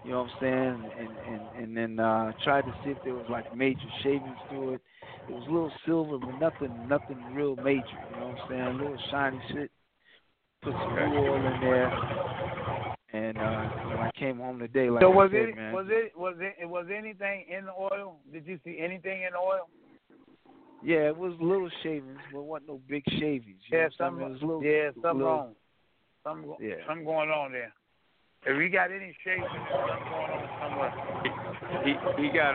S13: and then tried to see if there was like major shavings through it. It was a little silver, but nothing real major, A little shiny shit. Put some new oil in there, and when I came home today, like
S6: so
S13: I said, man.
S6: Was anything in the oil? Did you see anything in the oil?
S13: Yeah, it was little shavings, but it wasn't no big shavings. Something
S6: wrong. Something going on there. If you got any shavings, something going on somewhere.
S5: He got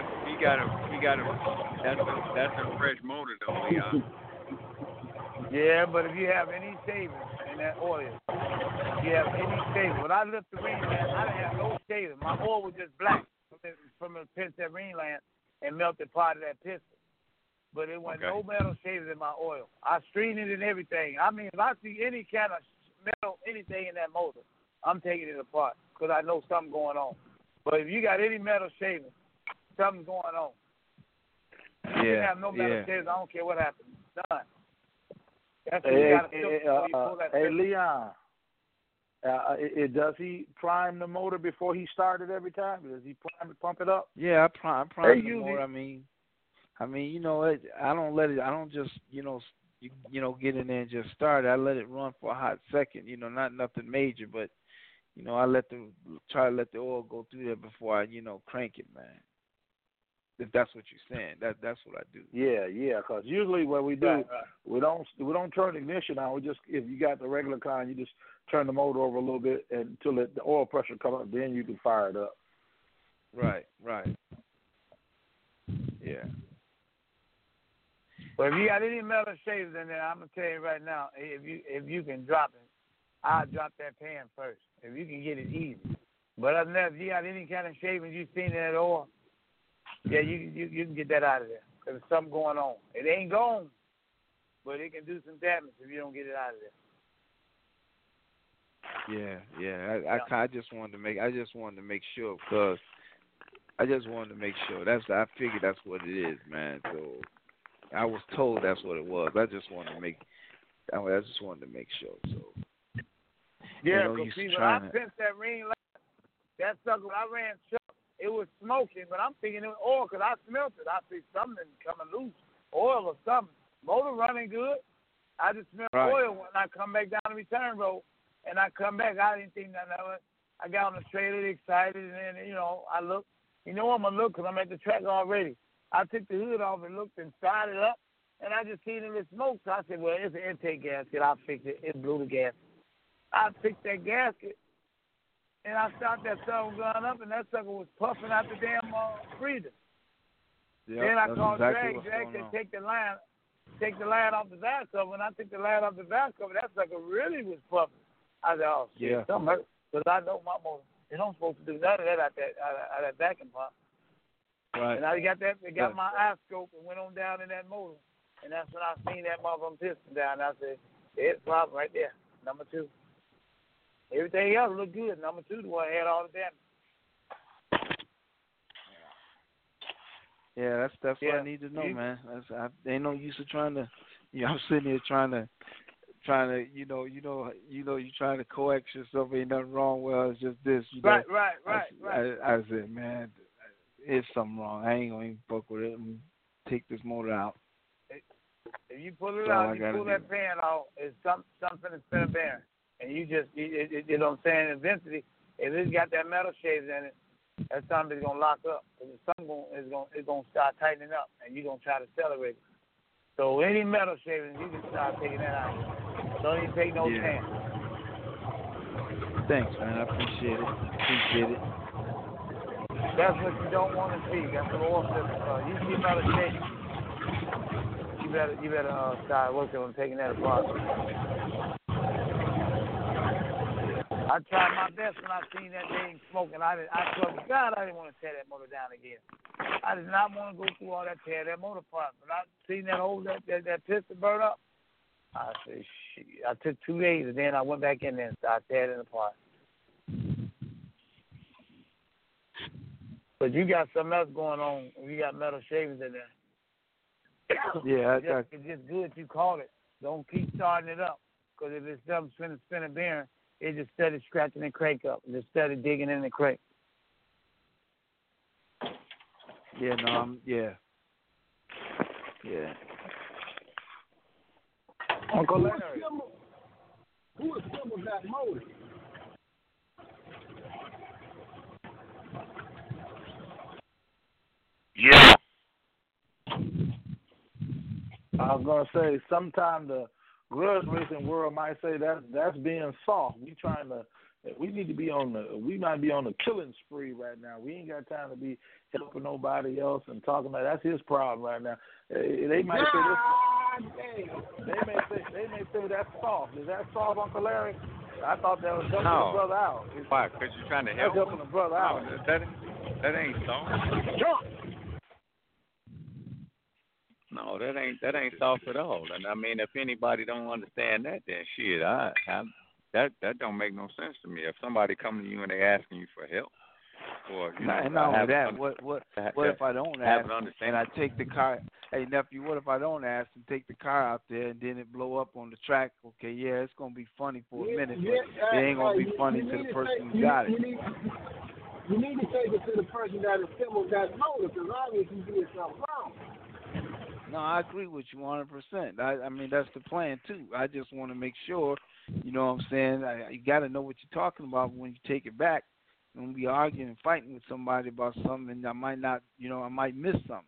S5: that's a fresh motor though, Leon.
S6: Yeah, but if you have any shavings in that oil, when I lift the ring lamp, I didn't have no shavings. My oil was just black from the pinch that ring lamp and melted part of that piston. But it wasn't no metal shavings in my oil. I straightened it and everything. I mean, if I see any kind of metal, anything in that motor, I'm taking it apart because I know something's going on. But if you got any metal shavings, something's going on. If you have no metal shavings, I don't care what happens. Done. That's what you got to do.
S8: Hey, Leon, does he prime the motor before he started every time? Does he pump it up?
S13: Yeah, I prime the motor. I mean, I don't let it. I don't just get in there and just start it. I let it run for a hot second. Not nothing major, but I try to let the oil go through there before I crank it, man. If that's what you're saying, that's what I do.
S8: Yeah. Because usually what we do, we don't turn the ignition on. We just, if you got the regular kind, you just turn the motor over a little bit until the oil pressure comes up. Then you can fire it up.
S13: Right. Yeah.
S6: But if you got any metal shavers in there, I'm gonna tell you right now, if you can drop it, I'll drop that pan first. If you can get it easy. But other than that, if you got any kind of shavings you've seen in that oil, yeah, you can get that out of there. Because there's something going on. It ain't gone, but it can do some damage if you don't get it out of there.
S13: Yeah. I just wanted to make sure because I figured that's what it is, man. So I was told that's what it was. I just wanted to make sure. So
S6: yeah, because when I pinched that ring light, that sucker, when I ran Chuck, it was smoking, but I'm thinking it was oil because I smelled it. I see something coming loose, oil or something. Motor running good. I just smelled oil when I come back down the return road, and I come back. I didn't think nothing of it. I got on the trailer excited, and then, I looked. You know I'm going to look because I'm at the track already. I took the hood off and looked and started up, and I just seen it with smoke. So I said, well, it's an intake gasket. I'll fix it. It blew the gasket. I fixed that gasket. And I started that sucker gun up, and that sucker was puffing out the damn breather. Yep, then I called Drag. Drag said, take the line off the valve cover. When I took the line off the valve cover, that sucker really was puffing. I said, oh, shit, something hurt. Because I know my motor, they don't supposed to do none of that out that vacuum pump.
S13: Right.
S6: And I got my eye scope and went on down in that motor. And that's when I seen that motherfucking piston down. And I said, it's problem right there, number 2. Everything else looked good. Number 2, the one had all the damage.
S13: Yeah, that's what I need to know, man. Ain't no use of trying to. I'm sitting here trying to. You trying to coax yourself. Ain't nothing wrong. Well, it's just this.
S6: Right.
S13: I said, man, it's something wrong. I ain't gonna even fuck with it and take this motor out.
S6: If you pull it out, you pull that pan off. It's something that's spinning bearing. And you just, you know what I'm saying, eventually, if it's got that metal shavings in it, that something is going to lock up. Because something is going to start tightening up, and you're going to try to accelerate it. So any metal shavings, you can start taking that out. Don't even take no chance.
S13: Thanks, man. I appreciate it.
S6: That's what you don't want to see. That's what oil filters are. You see metal shavings, you better start working on taking that apart. I tried my best when I seen that thing smoking. I told God I didn't want to tear that motor down again. I did not want to go through all that, tear that motor apart. But I seen that piston burn up. I said, shit. I took 2 days, and then I went back in there and started tearing it apart. But you got something else going on. You got metal shavings in there.
S13: Yeah,
S6: it's just good you caught it. Don't keep starting it up. Because if it's something spinning bearing, it just started scratching the crank up. Just started digging in the crank.
S13: Yeah,
S10: Uncle Larry, who assembled that motor?
S3: Yeah.
S8: I was gonna say, sometime the grudge racing world might say that's being soft. We need to be we might be on a killing spree right now. We ain't got time to be helping nobody else and talking about that's his problem right now. They might say this. They may say that's soft. Is that soft, Uncle Larry? I thought that was helping the brother out.
S5: Why? Because you're trying to help.
S8: That's helping the brother out.
S5: That ain't soft. No, that ain't soft at all. And I mean, if anybody don't understand that, then shit, that don't make no sense to me. If somebody come to you and they asking you for help, or
S13: not only that, what if I don't ask and I take the car? Hey nephew, what if I don't ask and take the car out there and then it blow up on the track? Okay, yeah, it's gonna be funny for a minute, but it ain't gonna be funny to the person who got it.
S10: You need to take it to the person that assembled that motor, because obviously you did something wrong.
S13: No, I agree with you 100%. I mean, that's the plan, too. I just want to make sure, you know what I'm saying, you got to know what you're talking about when you take it back. When we arguing and fighting with somebody about something, and I might not, I might miss something.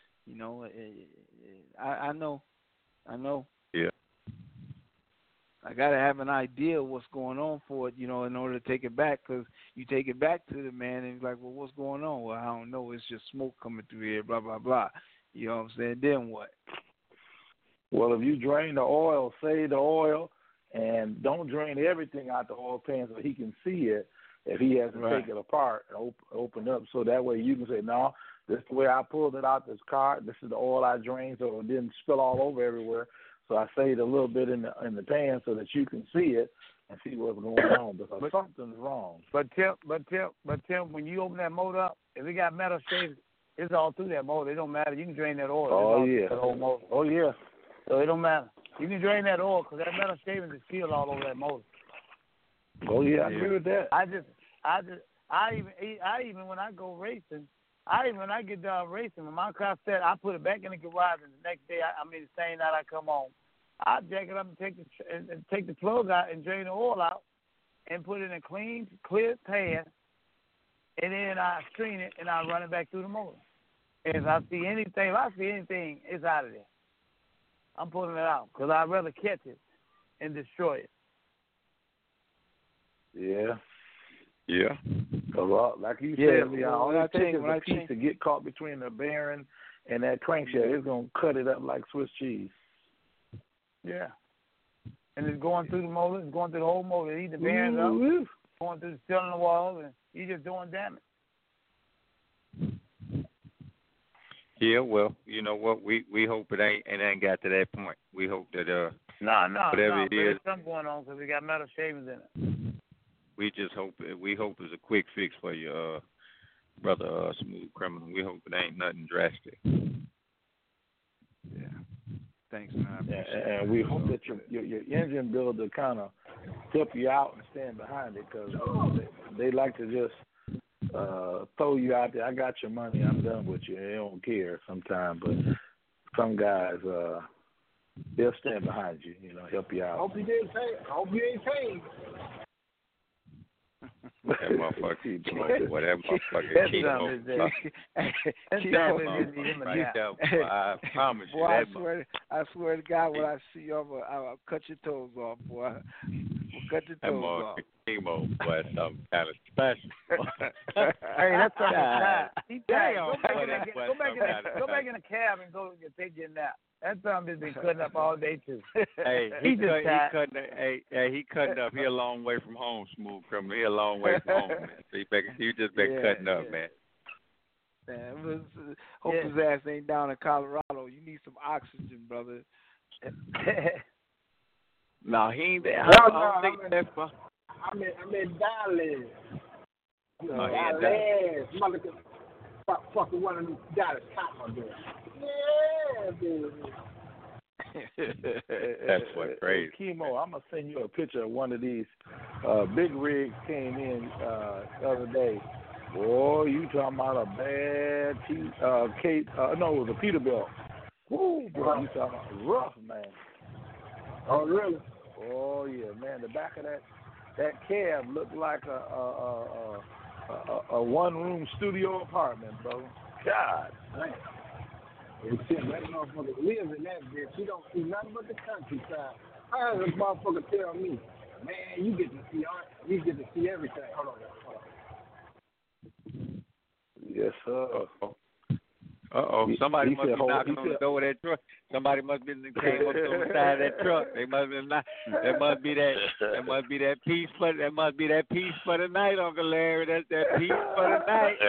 S13: I know.
S5: Yeah.
S13: I gotta have an idea of what's going on for it, in order to take it back. Because you take it back to the man, and he's like, "Well, what's going on?" Well, I don't know. It's just smoke coming through here. Blah blah blah. You know what I'm saying? Then what?
S8: Well, if you drain the oil, save the oil, and don't drain everything out the oil pan so he can see it. If he has to take it apart and open up, so that way you can say, "No, this is the way I pulled it out this car. This is the oil I drained, so it didn't spill all over everywhere. So I saved a little bit in the pan so that you can see it and see what's going on because something's wrong."
S6: But Tim, when you open that motor up, if it got metal shavings, it's all through that motor. It don't matter. You can drain that oil.
S8: Oh yeah.
S6: The whole motor.
S8: Oh yeah.
S6: So it don't matter. You can drain that oil because that metal shavings is sealed all over that motor.
S8: Oh yeah, I agree with that.
S6: I even when I go racing, when I get done racing, when my car set, I put it back in the garage, and the next day, the same night I come home, I jack it up and take the plug out and drain the oil out, and put it in a clean, clear pan, and then I screen it and I run it back through the motor. And if I see anything, it's out of there. I'm pulling it out because I'd rather catch it and destroy it.
S8: Yeah.
S5: Yeah.
S8: Like you said, all it takes is a piece to get caught between the bearing and that crankshaft. It's going to cut it up like Swiss cheese.
S6: Yeah. And it's going through the motor. It's going through the whole motor. It eats the bearings up, going through the cylinder wall, and you're just doing damage.
S5: Yeah, well, you know what? We hope it ain't got to that point. We hope that whatever it is,
S6: there's something going on because we got metal shavings in it.
S5: We just hope it's a quick fix for you, brother Smooth Criminal. We hope it ain't nothing drastic.
S13: Yeah. Thanks, man.
S8: And we hope that your engine builder kind of help you out and stand behind it because they like to just throw you out there. I got your money. I'm done with you. They don't care sometimes, but some guys they'll stand behind you. Help you out.
S10: I hope you ain't paid.
S5: That motherfucker keep blowing. Whatever motherfucker keep blowing. I promise you.
S13: Boy, I swear to God, when I see you, I'll cut your toes off, boy. Cut your toes off.
S5: Chemo, boy, something kind of special.
S6: Hey, that's something tight. He's tight. Go back in the cab and go take your nap. That something has been cutting up all day too.
S5: Hey, he cutting up. He a long way from home, Smooth Criminal. He a long way from home, man. So you just been cutting up, man.
S13: Man, hope his ass ain't down in Colorado. You need some oxygen, brother.
S5: No, he ain't there.
S10: I'm in Dallas.
S5: Dallas.
S10: Motherfucker, fucking one of them Dallas cops there. Yeah, baby.
S5: That's what crazy.
S8: Chemo, I'm gonna send you a picture of one of these big rigs came in the other day. Boy, you talking about a bad it was a Peterbilt. Woo, boy, you talking about rough, man.
S10: Oh, really?
S8: Oh yeah, man. The back of that cab looked like a one-room studio apartment, bro. God.
S10: Man. That motherfucker lives in that bitch. He don't see nothing but the countryside. I heard this motherfucker tell me, man, you get to see everything. Hold on.
S8: Yes, sir.
S5: Somebody must be knocking on the door of that truck. Somebody must be came up to the side of that truck. They must be not. That must be that piece for the night, Uncle Larry. That's that piece for the night.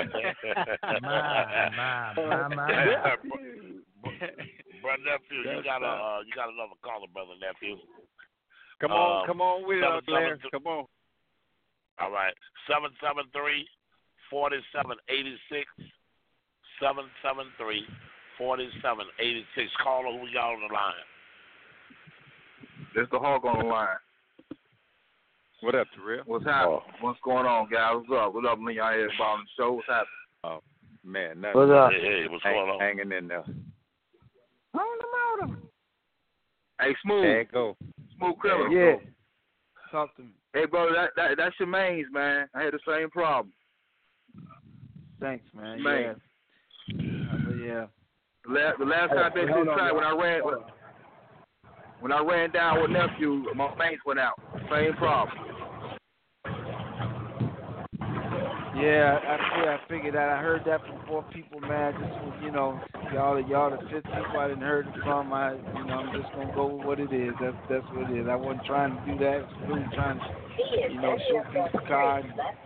S3: My. Brother Nephew, you got another caller, Brother Nephew.
S5: Come on with it, Uncle Larry. Come on.
S3: All right, 773-4786. 773-4786. Caller, who y'all on the line?
S14: There's the Hawk on the line.
S5: What up, Terrell?
S14: What's happening? What's going on, guys? What's up? What up, man? Y'all here about the show? What's happening?
S5: Oh, man. Nothing.
S6: What's up?
S3: Hey, what's going on?
S5: Hanging in there.
S6: On the motor.
S14: Hey, Smooth.
S5: There you go.
S14: Smooth Criminal.
S6: Yeah. Talk to me.
S14: Hey, brother, that's your mains, man. I had the same problem.
S13: Thanks, man.
S12: Man.
S13: Yeah.
S12: The last time I been to the track, when I ran down with nephew, my mains went out. Same problem.
S13: Yeah, I figured that. I heard that from 4 people, man. Just, you know, y'all the 5th people I didn't heard it from. I'm just gonna go with what it is. That's what it is. I wasn't trying to do that. I was really trying to, showcase the card.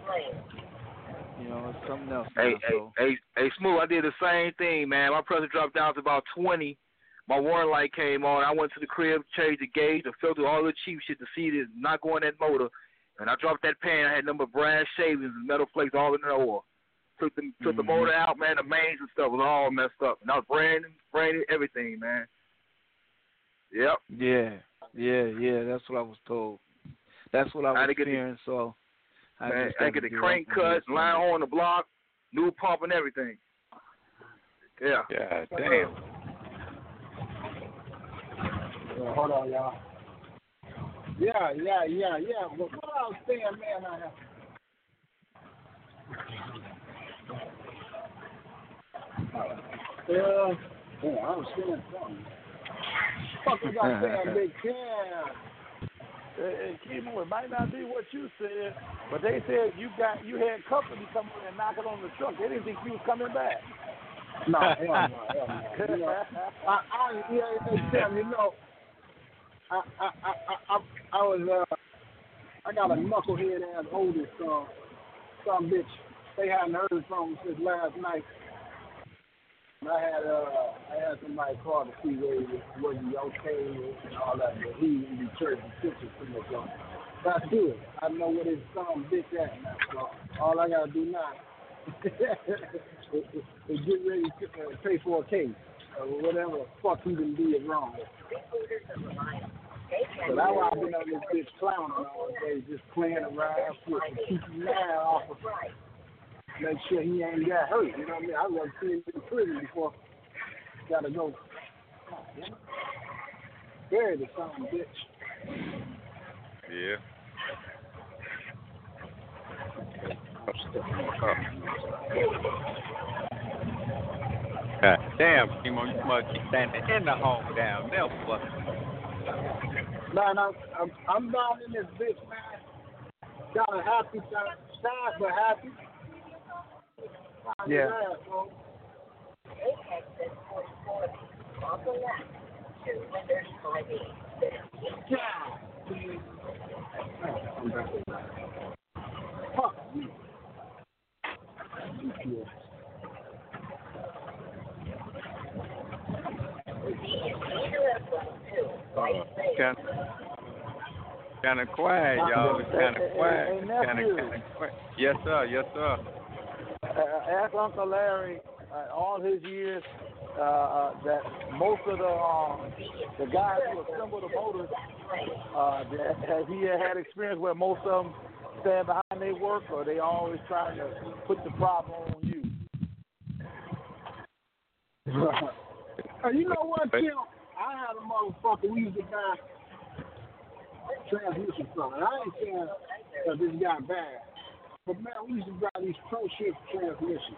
S13: It's something else.
S12: Hey, Smooth, I did the same thing, man. My pressure dropped down to about 20. My warning light came on. I went to the crib, changed the gauge, the filter, all the cheap shit to see it not going that motor. And I dropped that pan. I had number of brass shavings and metal flakes all in the oil. Took the motor out, man. The mains and stuff was all messed up. And I was brand new, everything, man. Yep.
S13: Yeah. That's what I was told. That's what I was hearing. So
S12: I get the crank cut, line on the block, new pump and everything. Yeah.
S5: Yeah. Damn.
S10: Hold on, y'all. Yeah. But what I was saying, man, I was saying something. Fuck you got saying, Big Cam?
S6: Hey, Kimo, it might not be what you said, but they said you had company come in and knock it on the truck. They didn't think you was coming back.
S10: No, hell no. Tim, I got a knucklehead ass oldest some bitch. They hadn't heard from him since last night. And I had somebody call to see was he okay and all that, but he in Detroit and pictures pretty much on. That's good. I know what his son bitch at now. So all I gotta do now is get ready to pay for a case or whatever the fuck he done did wrong. So that's why I've been on this bitch clowning all day, just playing around with to keep him mad off of, make sure he ain't got hurt. You know what I mean? I'd rather see him in prison before gotta go. Bury the son of a bitch.
S5: Yeah. God damn, Kimo, you must be standing in the home down there, boy.
S10: Man, I'm down in this bitch, man. Got a happy time, sad but happy.
S6: Yeah.
S10: Fuck me.
S5: Kind of quiet, y'all. It's kind of quiet. Kind of quiet. Yes, sir.
S6: Ask Uncle Larry, all his years, that most of the guys who assemble the motors, has he had experience where most of them stand behind their work, or they always trying to put the problem on you?
S10: You know what, Tim? I had a motherfucker, we used to buy transmission from it. I ain't saying that this got bad, but man, we used to buy these pro shift transmissions,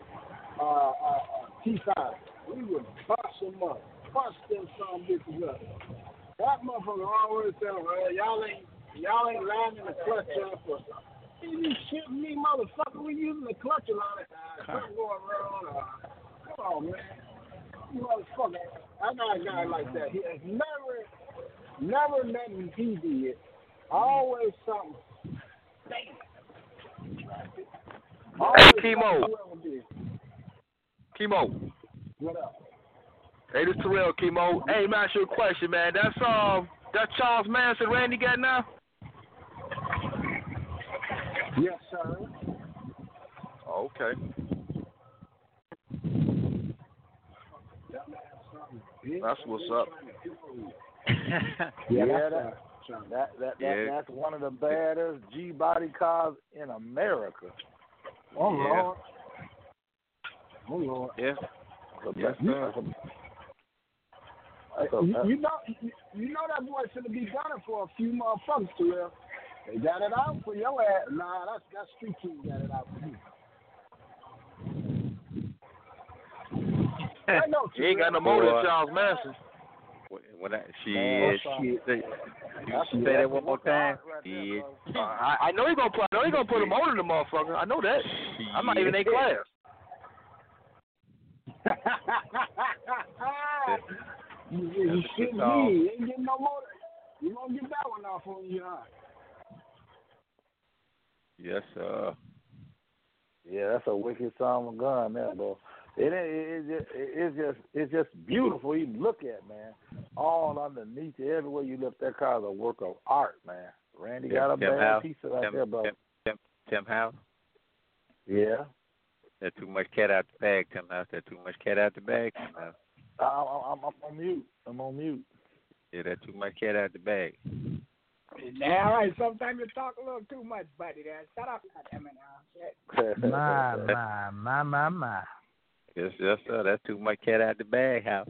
S10: T5. We would bust them up, bust them some bitches up. That motherfucker always tell them, y'all ain't lining the clutch up, or you shitting me, motherfucker. We using the clutch a lot of times. Something going wrong. Come on, man. You motherfucker. I got a guy like that. He has never nothing he did. Always something.
S12: Hey, Kimo.
S10: What up?
S12: Hey, this is Terrell, Kimo. Hey, man, ask you a question, man. That's Charles Manson Randy got now?
S10: Yes, sir.
S12: Okay. That's what's up.
S6: That's one of the baddest G-body cars in America.
S10: Oh, yeah. Lord.
S12: Yeah.
S10: You know that boy should be gunning for a few motherfuckers, Terrell. They got it out for your ass. Nah, that's Street King got it out for you.
S14: He ain't got no more than Charles Manson.
S5: Say that one more time.
S14: I know he gonna put. I know he gonna put a motor in the motherfucker. I know that. I'm not even in class.
S10: You shouldn't be. You ain't getting no more. You gonna get that one off on your eye.
S5: Yes, sir.
S8: Yeah, that's a wicked song of gun there, bro. It's just beautiful even look at, man. All underneath it, everywhere you look, that car is a work of art, man. Randy got a bad piece of that there, bro.
S5: Tim House?
S8: Yeah.
S5: There's too much cat out the bag, Tim House. There's too much cat out the bag, Tim House.
S8: I'm on mute. I'm on mute.
S5: Yeah, there's too much cat out the bag.
S9: Yeah, all right. Sometimes you talk a little too much, buddy. There. Shut up,
S7: My.
S5: Yes, sir. That's too much cat out the bag, House.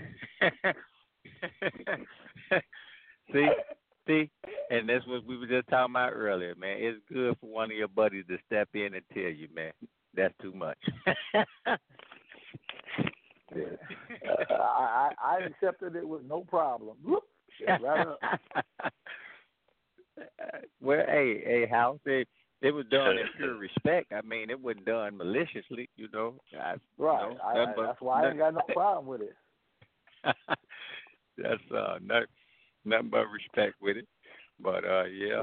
S5: See, and that's what we were just talking about earlier, man. It's good for one of your buddies to step in and tell you, man, that's too much.
S8: I accepted it with no problem. Whoop, right up.
S5: Well, hey, House, it was done in pure respect. I mean, it wasn't done maliciously, you know.
S8: That's why I ain't got no problem with it.
S5: That's nothing but respect with it. But yeah.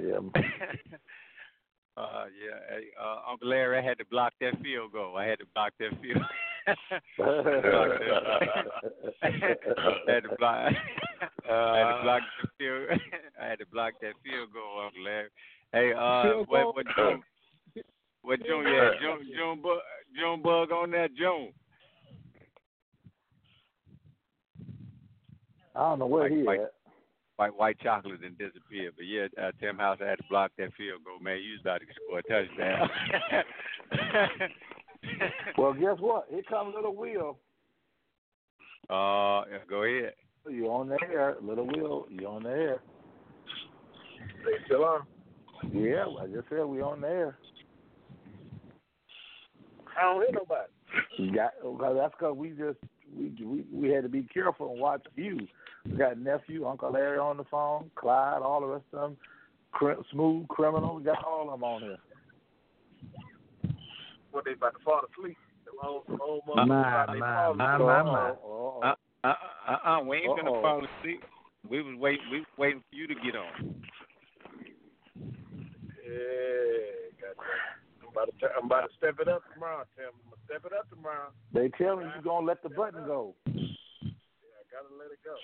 S5: Hey, Uncle Larry, I had to block that field goal. I had to block that field. I had to block that field goal, Uncle Larry. Hey, what June? Yeah, June Bug on that, June.
S8: I don't know where he at.
S5: White chocolate didn't disappear, but yeah, Tim House, I had to block that field goal, man. You was about to score a touchdown.
S8: Well, guess what? Here comes Little Will.
S5: Go ahead.
S8: You on the air, Little Will. You on the air?
S14: They still on?
S8: Yeah, I just said we on the air.
S14: I don't hear nobody.
S8: That's because we had to be careful and watch you. We got nephew, Uncle Larry on the phone, Clyde, all the rest of them, Smooth Criminal. We got all of them on here.
S14: What, they about to fall asleep?
S5: We ain't gonna fall asleep. We was waiting for you to get on.
S14: Yeah, gotcha. I'm about to step it up tomorrow, Tim. I'm gonna step it up tomorrow.
S8: They tell me you gonna let the button go.
S14: Yeah, I gotta let it go.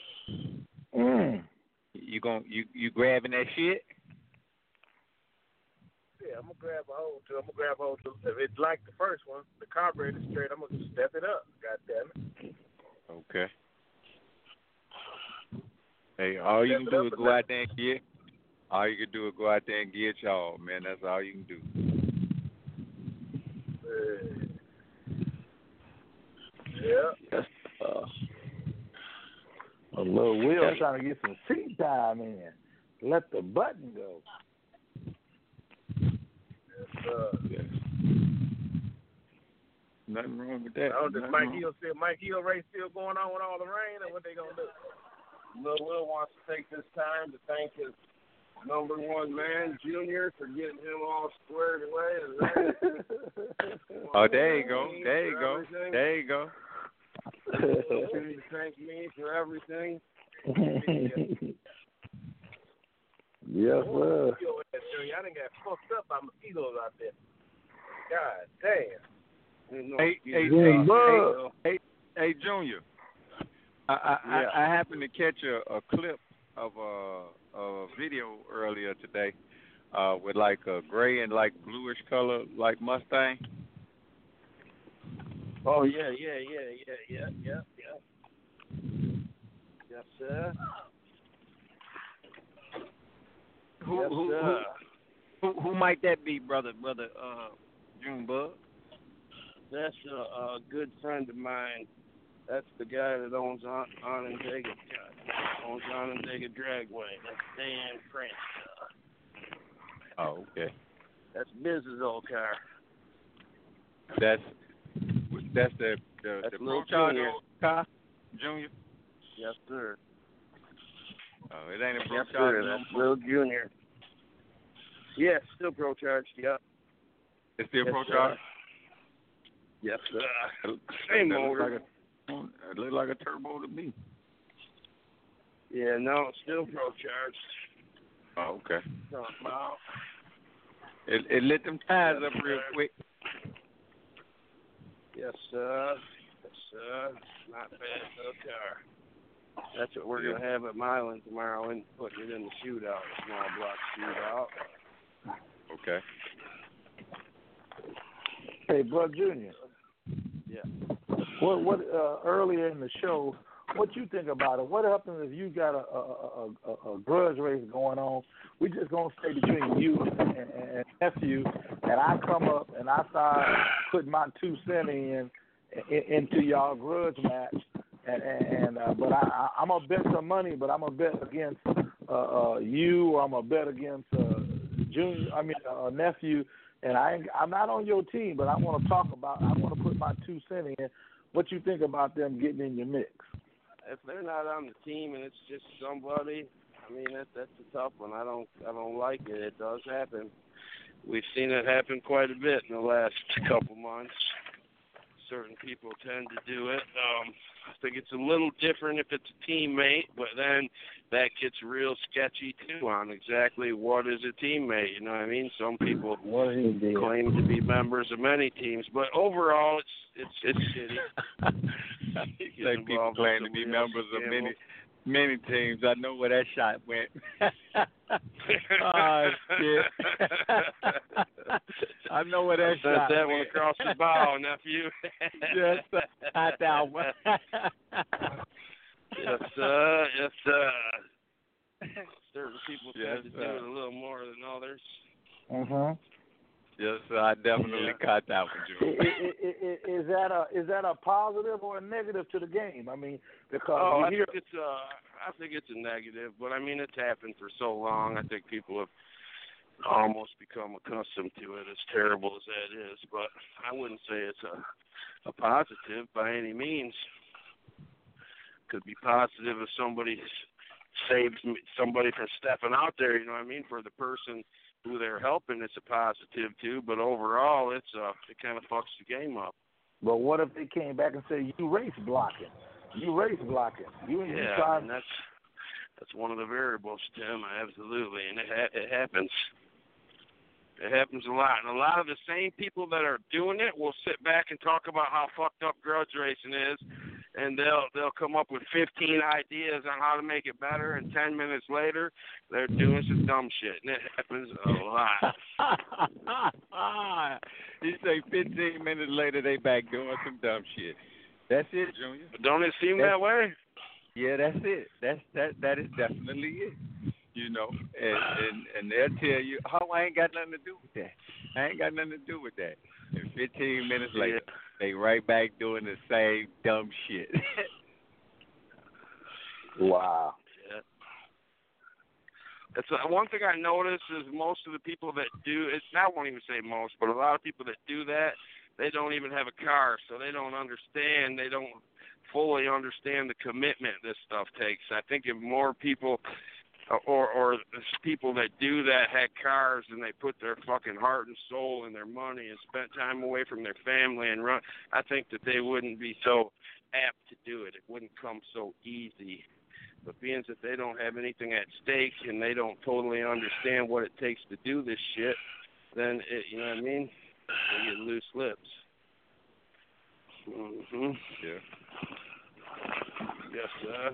S5: You grabbing that shit?
S14: Yeah, I'm gonna grab a hold to. If it's like the first one, the carburetor straight, I'm gonna step it up. God damn it.
S5: Okay. Hey, all you can do is go out there and get. All you can do is go out there and get y'all, man. That's all you can do.
S14: Yeah.
S8: Yes. A little Will trying to get some seat time in. Let the button go.
S14: Yes.
S5: Nothing wrong with that.
S14: Mike Hill race still going on with all the rain, or what they gonna do?
S12: Lil Will wants to take this time to thank his number one man, Junior, for getting him all squared away.
S5: Oh, there you go.
S12: Junior thank me for everything.
S8: Yes, sir.
S14: I done got fucked up by mosquitoes out there. God damn.
S5: Hey, Junior. I happened to catch a clip of a video earlier today with like a gray and like bluish color like Mustang.
S12: Oh yeah. Yes, sir.
S5: Who might that be, brother Junebug?
S12: That's a good friend of mine. That's the guy that owns Onondaga Dragway. That's Dan Prince.
S5: Oh, okay.
S12: That's Biz's old car.
S5: That's the Pro Charger. car, Junior?
S12: Yes, sir.
S5: Oh, it ain't a pro
S12: yes,
S5: charge
S12: sir.
S5: no
S12: That's
S5: more.
S12: Will Junior. Yeah, still pro charged. Yep.
S5: It's still
S12: yes,
S5: pro
S12: sir.
S5: charge.
S12: Yes, sir. Same motor.
S5: It looked like a turbo to me.
S12: Yeah, no, it's still pro charged.
S5: Oh, okay.
S12: Wow.
S5: It lit them tires up real quick.
S12: Yes, sir. Yes, sir. Not bad, no car. That's what we're going to have at Milan tomorrow and putting it in the shootout, small block shootout.
S5: Okay.
S8: Hey, Bud Junior.
S12: Yeah.
S8: What earlier in the show, what you think about it? What happens if you got a grudge race going on? We just gonna stay between you and nephew, and I come up and I start putting my 2 cents into y'all grudge match, but I'm gonna bet some money, but I'm gonna bet against you, or I'm gonna bet against nephew, and I'm not on your team, but I want to put my 2 cents in. What you think about them getting in your mix?
S12: If they're not on the team and it's just somebody, I mean that's a tough one. I don't like it. It does happen. We've seen it happen quite a bit in the last couple months. Certain people tend to do it. I think it's a little different if it's a teammate, but then that gets real sketchy too on exactly what is a teammate. You know what I mean? Some people claim to be members of many teams, but overall it's shitty.
S5: Like people claim to be members of many teams. I know where that shot went. Oh shit! I know where that shot
S12: that
S5: went.
S12: One across the bow, nephew.
S5: Yes, not that one.
S12: Yes, sir. Yes, sir. Certain people tend to do it a little more than others.
S8: Mhm.
S5: Yes, sir. I definitely caught that one, Joe.
S8: Is that a positive or a negative to the game? I mean, because
S12: I think it's a negative, but I mean it's happened for so long. I think people have almost become accustomed to it, as terrible as that is. But I wouldn't say it's a positive by any means. Could be positive if somebody saves somebody from stepping out there. You know what I mean? For the person who they're helping, it's a positive too. But overall, it kind of fucks the game up.
S8: But what if they came back and said you race blocking?
S12: And that's one of the variables, Tim. Absolutely, and it happens. It happens a lot, and a lot of the same people that are doing it will sit back and talk about how fucked up grudge racing is, and they'll come up with 15 ideas on how to make it better, and 10 minutes later, they're doing some dumb shit, and it happens a lot.
S5: You say 15 minutes later, they back doing some dumb shit. That's it, Junior.
S12: But don't it seem that way?
S5: Yeah, that's it. That is definitely it. You know, and they'll tell you, I ain't got nothing to do with that. I ain't got nothing to do with that. And 15 minutes later, they right back doing the same dumb shit.
S8: Wow.
S12: Yeah. That's one thing I notice is most of the people that do it's not. I won't even say most, but a lot of people that do that, they don't even have a car, so they don't understand. They don't fully understand the commitment this stuff takes. I think if more people or people that do that had cars and they put their fucking heart and soul and their money and spent time away from their family and run, I think that they wouldn't be so apt to do it. It wouldn't come so easy. But being that they don't have anything at stake and they don't totally understand what it takes to do this shit, then, you know what I mean? They get loose lips. Mm-hmm.
S5: Yeah.
S12: Yes, sir.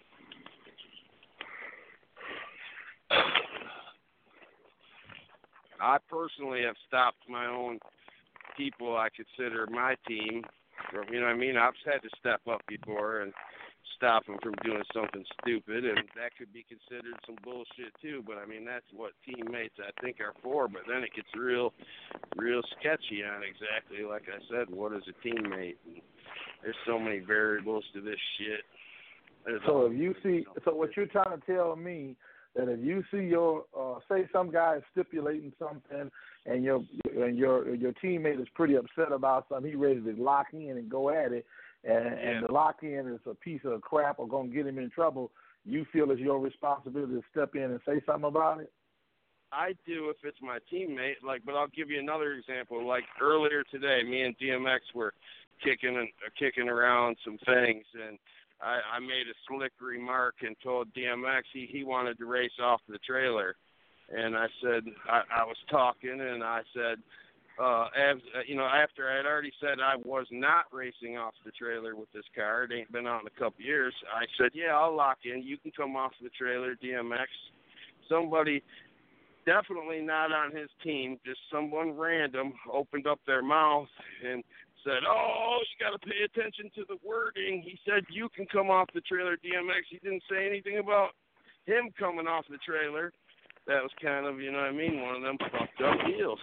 S12: I personally have stopped my own people I consider my team. You know what I mean? I've had to step up before and stop them from doing something stupid, and that could be considered some bullshit too. But I mean, that's what teammates I think are for. But then it gets real sketchy on exactly like I said. What is a teammate? And there's so many variables to this shit.
S8: So what you're trying to tell me that if you see your say some guy is stipulating something and your teammate is pretty upset about something, he ready to lock in and go at it, and the lock-in is a piece of crap or going to get him in trouble, you feel it's your responsibility to step in and say something about it?
S12: I do if it's my teammate. But I'll give you another example. Like earlier today, me and DMX were kicking around some things, and I made a slick remark and told DMX he wanted to race off the trailer, and I said I was talking, and I said, after I had already said I was not racing off the trailer with this car, it ain't been out in a couple years. I said, yeah, I'll lock in. You can come off the trailer, DMX. Somebody, definitely not on his team, just someone random, opened up their mouth and said, oh, you got to pay attention to the wording. He said, you can come off the trailer, DMX. He didn't say anything about him coming off the trailer. That was kind of, one of them fucked up deals.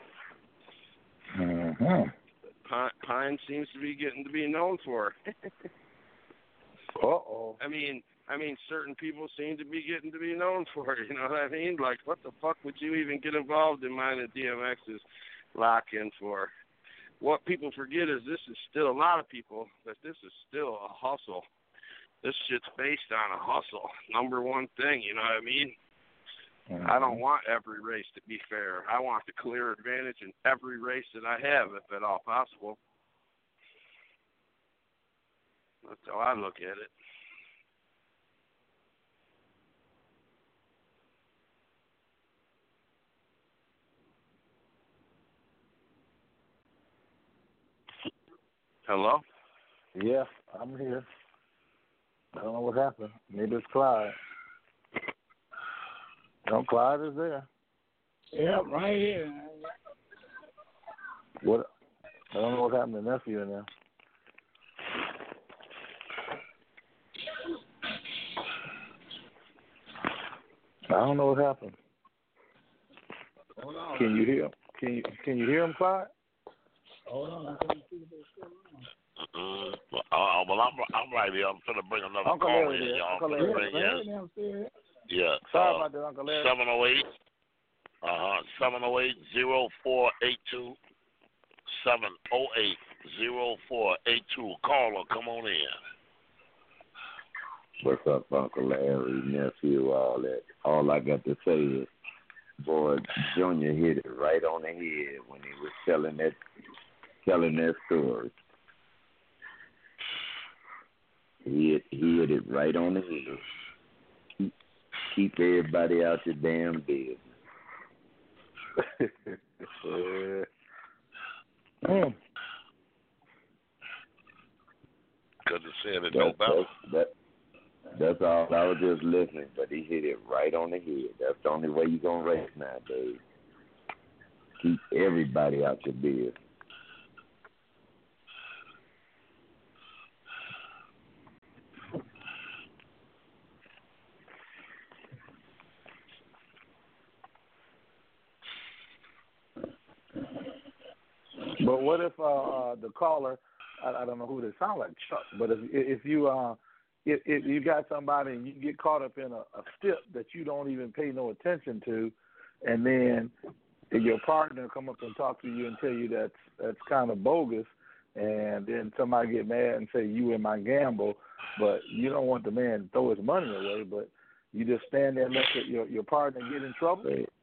S12: Pine seems to be getting to be known for.
S8: Uh-oh.
S12: I mean, certain people seem to be getting to be known for it. You know what I mean? Like, what the fuck would you even get involved in mine and DMX's lock-in for? What people forget is this is still a lot of people, but this is still a hustle. This shit's based on a hustle. Number one thing, you know what I mean? Mm-hmm. I don't want every race to be fair. I want the clear advantage in every race that I have, if at all possible. That's how I look at it. Hello?
S8: Yeah, I'm here. I don't know what happened. Maybe it's Clyde. No, Clyde is there.
S9: Yeah, right here.
S8: What? I don't know what happened to nephew in there. I don't know what happened.
S9: Hold on.
S8: Can you hear him? Can you hear him, Clyde?
S9: Hold on.
S3: Well, I'm right here. I'm trying to bring another
S8: Uncle
S3: call
S8: Larry
S3: in, y'all.
S8: Uncle Larry.
S3: Yeah.
S8: Sorry about that, Uncle Larry.
S3: 708. 708-0482. 708-0482. Caller, come on in.
S15: What's up, Uncle Larry, nephew, all that. All I got to say is, boy, Junior hit it right on the head when he was telling that story. He hit it right on the head. Keep everybody out your damn business.
S3: Couldn't have said it no better.
S15: That's all. I was just listening, but he hit it right on the head. That's the only way you're going to race nowadays. Keep everybody out your business.
S8: But what if the caller, I don't know who they sound like, Chuck, but if you got somebody and you get caught up in a step that you don't even pay no attention to, and then your partner come up and talk to you and tell you that's kind of bogus, and then somebody get mad and say you in my gamble, but you don't want the man to throw his money away, but you just stand there and let your partner get in trouble.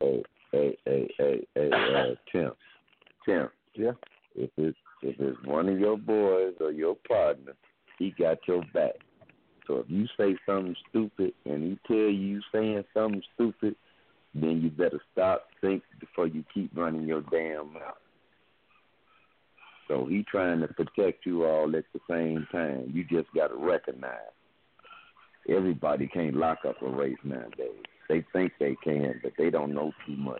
S15: Hey, Tim.
S8: Yeah.
S15: If it's one of your boys or your partner, he got your back. So if you say something stupid and he tell you saying something stupid, then you better stop, think before you keep running your damn mouth. So he trying to protect you all at the same time. You just got to recognize everybody can't lock up a race nowadays. They think they can, but they don't know too much.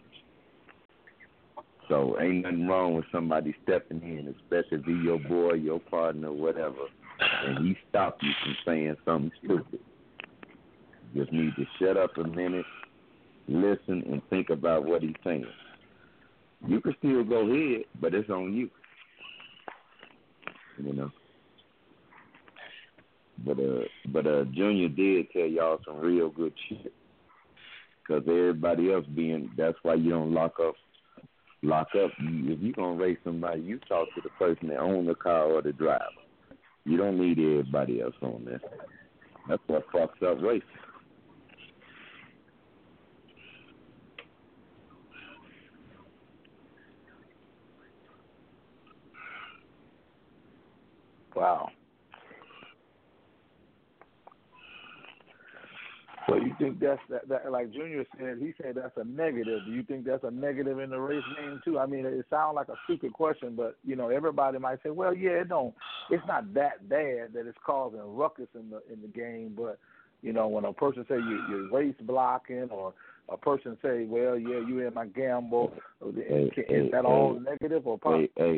S15: So ain't nothing wrong with somebody stepping in, especially if he your boy, your partner, whatever, and he stopped you from saying something stupid. You just need to shut up a minute, listen, and think about what he's saying. You can still go ahead, but it's on you. You know. But Junior did tell y'all some real good shit. Because everybody else that's why you don't lock up. If you're going to race somebody, you talk to the person that owns the car or the driver. You don't need everybody else on there. That's what fucks up racing.
S8: Wow. So you think that like Junior said, he said that's a negative. Do you think that's a negative in the race game too? I mean, it sounds like a stupid question, but you know, everybody might say, well, yeah, it's not that bad that it's causing ruckus in the game. But you know, when a person say you're race blocking, or a person say, well, yeah, you in my gamble, is that all negative or positive?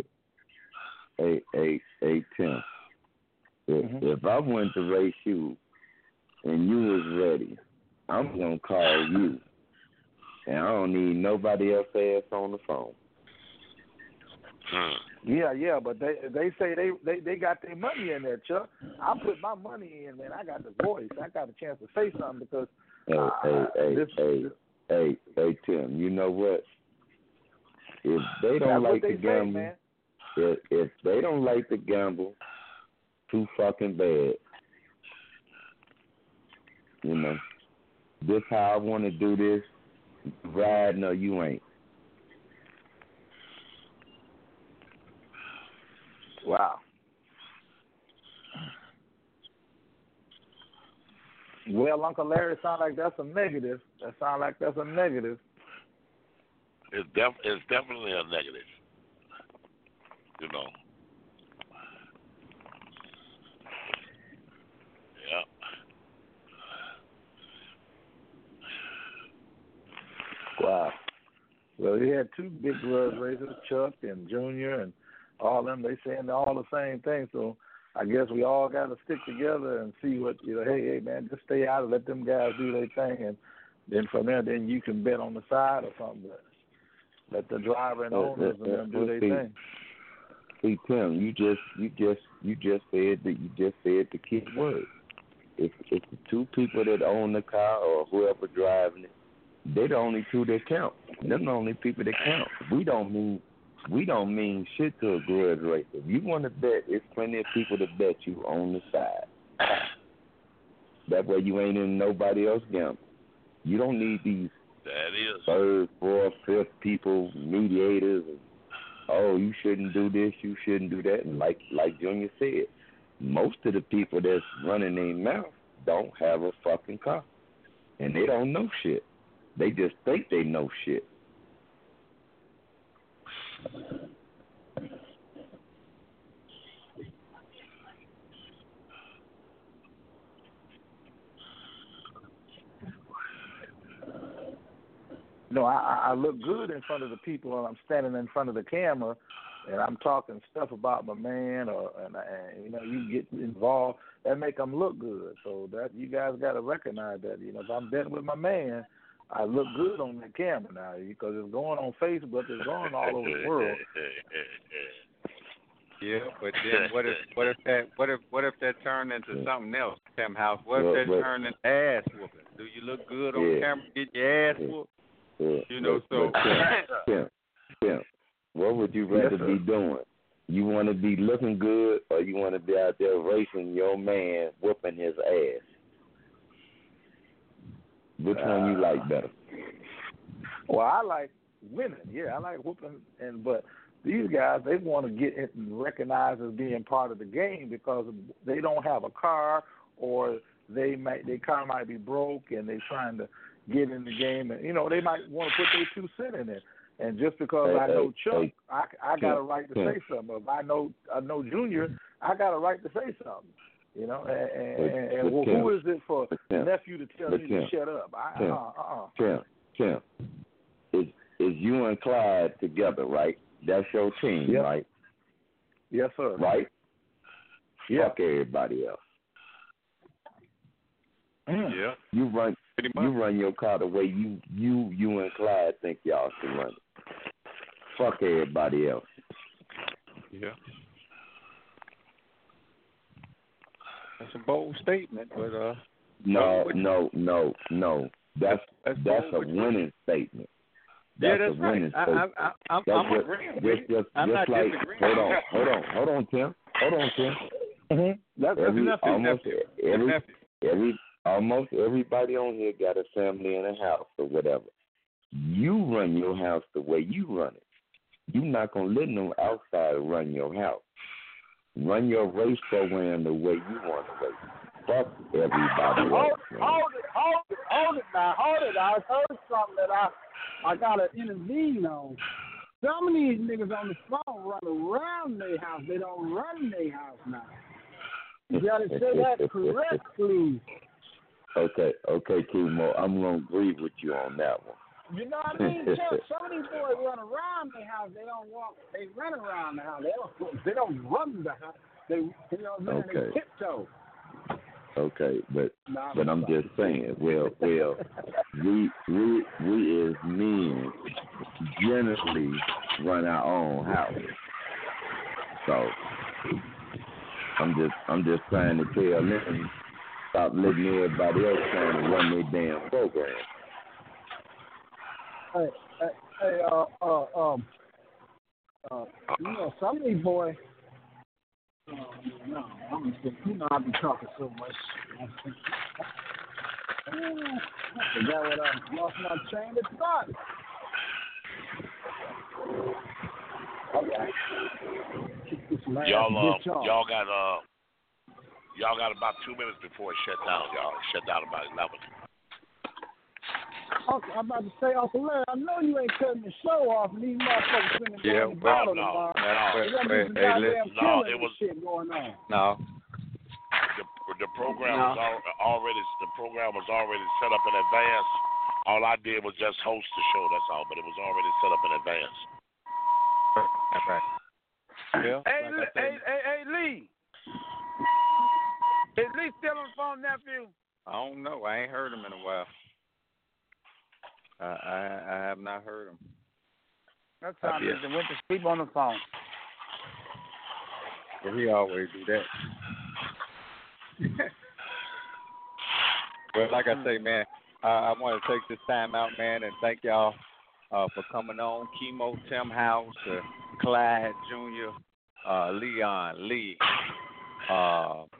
S15: Hey, Tim. If I went to race you and you was ready, I'm gonna call you, and I don't need nobody else ass on the phone.
S8: Yeah, but they say they got their money in there, Chuck. I put my money in, man. I got the voice. I got a chance to say something because. Hey,
S15: Tim. You know what? If they don't like to gamble, if they don't like to gamble too fucking bad, you know, this how I want to do this. Ride? No, you ain't.
S8: Wow. Well, Uncle Larry, it sounds like that's a negative. It's
S3: definitely a negative. You know. Yeah.
S8: Wow. Well, we had two big grudge racers, Chuck and Junior, and all them. They saying all the same thing. So I guess we all got to stick together and see what, you know. Hey, man, just stay out and let them guys do their thing, and then from there, then you can bet on the side or something. But let the driver and owners and them do their thing.
S15: See, Tim, you just said the key word. If the two people that own the car or whoever driving it, they're the only two that count. They're the only people that count. We don't mean shit to a grudge racer. If you want to bet, it's plenty of people to bet you on the side. That way you ain't in nobody else gamble. You don't need these third, fourth, fifth people, mediators, and you shouldn't do this, you shouldn't do that. And like Junior said, most of the people that's running their mouth don't have a fucking car. And they don't know shit. They just think they know shit.
S8: No, I look good in front of the people, and I'm standing in front of the camera, and I'm talking stuff about my man, and you know, you get involved, that make them look good. So that you guys got to recognize that. You know, if I'm betting with my man, I look good on that camera now because it's going on Facebook, it's going all over the world.
S5: Yeah, but then what if that turned into something else, Tim House? What if that turned into ass whooping? Do you look good on camera? Get your ass whooped? You know, so
S15: Tim, what would you rather be doing? You want to be looking good, or you want to be out there racing your man, whooping his ass? Which one you like better?
S8: Well, I like winning. Yeah, I like whooping, but these guys, they want to get recognized as being part of the game because they don't have a car, or their car might be broke and they're trying to get in the game, and you know, they might want to put their 2 cents in it. And just because I know Chuck, I got a right to say something. If I know Junior, I got a right to say something. You know, and who is it for nephew to tell me to shut up?
S15: Tim, is you and Clyde together, right? That's your team, right?
S8: Yes, sir.
S15: Right?
S8: Yeah.
S15: Fuck everybody else.
S5: Yeah.
S15: You run your car the way you and Clyde think y'all should run it. Fuck everybody else.
S5: Yeah. That's a bold statement, but
S15: No. That's a winning statement. That's a winning statement.
S5: I'm agreeing with you. I'm not disagreeing.
S15: Hold on, Tim.
S8: That's
S15: almost everybody on here got a family and a house or whatever. You run your house the way you run it. You're not gonna let no outsider run your house. Run your race program the way you want to race. Fuck everybody else.
S10: Hold it now. I heard something that I gotta intervene on. Some of these niggas on the phone run around their house. They don't run their house now. You gotta say that correctly.
S15: Okay, Kumo. I'm gonna agree with you on that one.
S10: You know what I mean? Some of these boys run around their house. They don't walk. They run around the house. They don't run the house. They, you know what I mean?
S15: Okay.
S10: They tiptoe.
S15: Okay, but I'm just saying. Well, we as men generally run our own house. So I'm just trying to tell them stop letting everybody else trying to run their damn program.
S10: Hey, you know, some of these boys. No, I'm just thinking, you know, I've been talking so much. I forgot what I lost my train of thought.
S3: Okay. Y'all got about 2 minutes before it shut down, y'all. It shut down about 11.
S10: Okay, I'm about to say, Uncle Larry, I know you ain't cutting the show off and these motherfuckers finna go in the bottle tomorrow.
S3: It was
S10: shit going on.
S3: No. The program was already set up in advance. All I did was just host the show, that's all, but it was already set up in advance.
S5: That's right. Yeah,
S6: Hey, Lee. Is Lee still on the phone, nephew?
S5: I don't know. I ain't heard him in a while. I have not heard him.
S6: That time he went to sleep on the phone.
S5: Well, he always do that. Well, like I say, man, I want to take this time out, man, and thank y'all for coming on. Chemo, Tim House, Clyde Jr., Leon, Lee,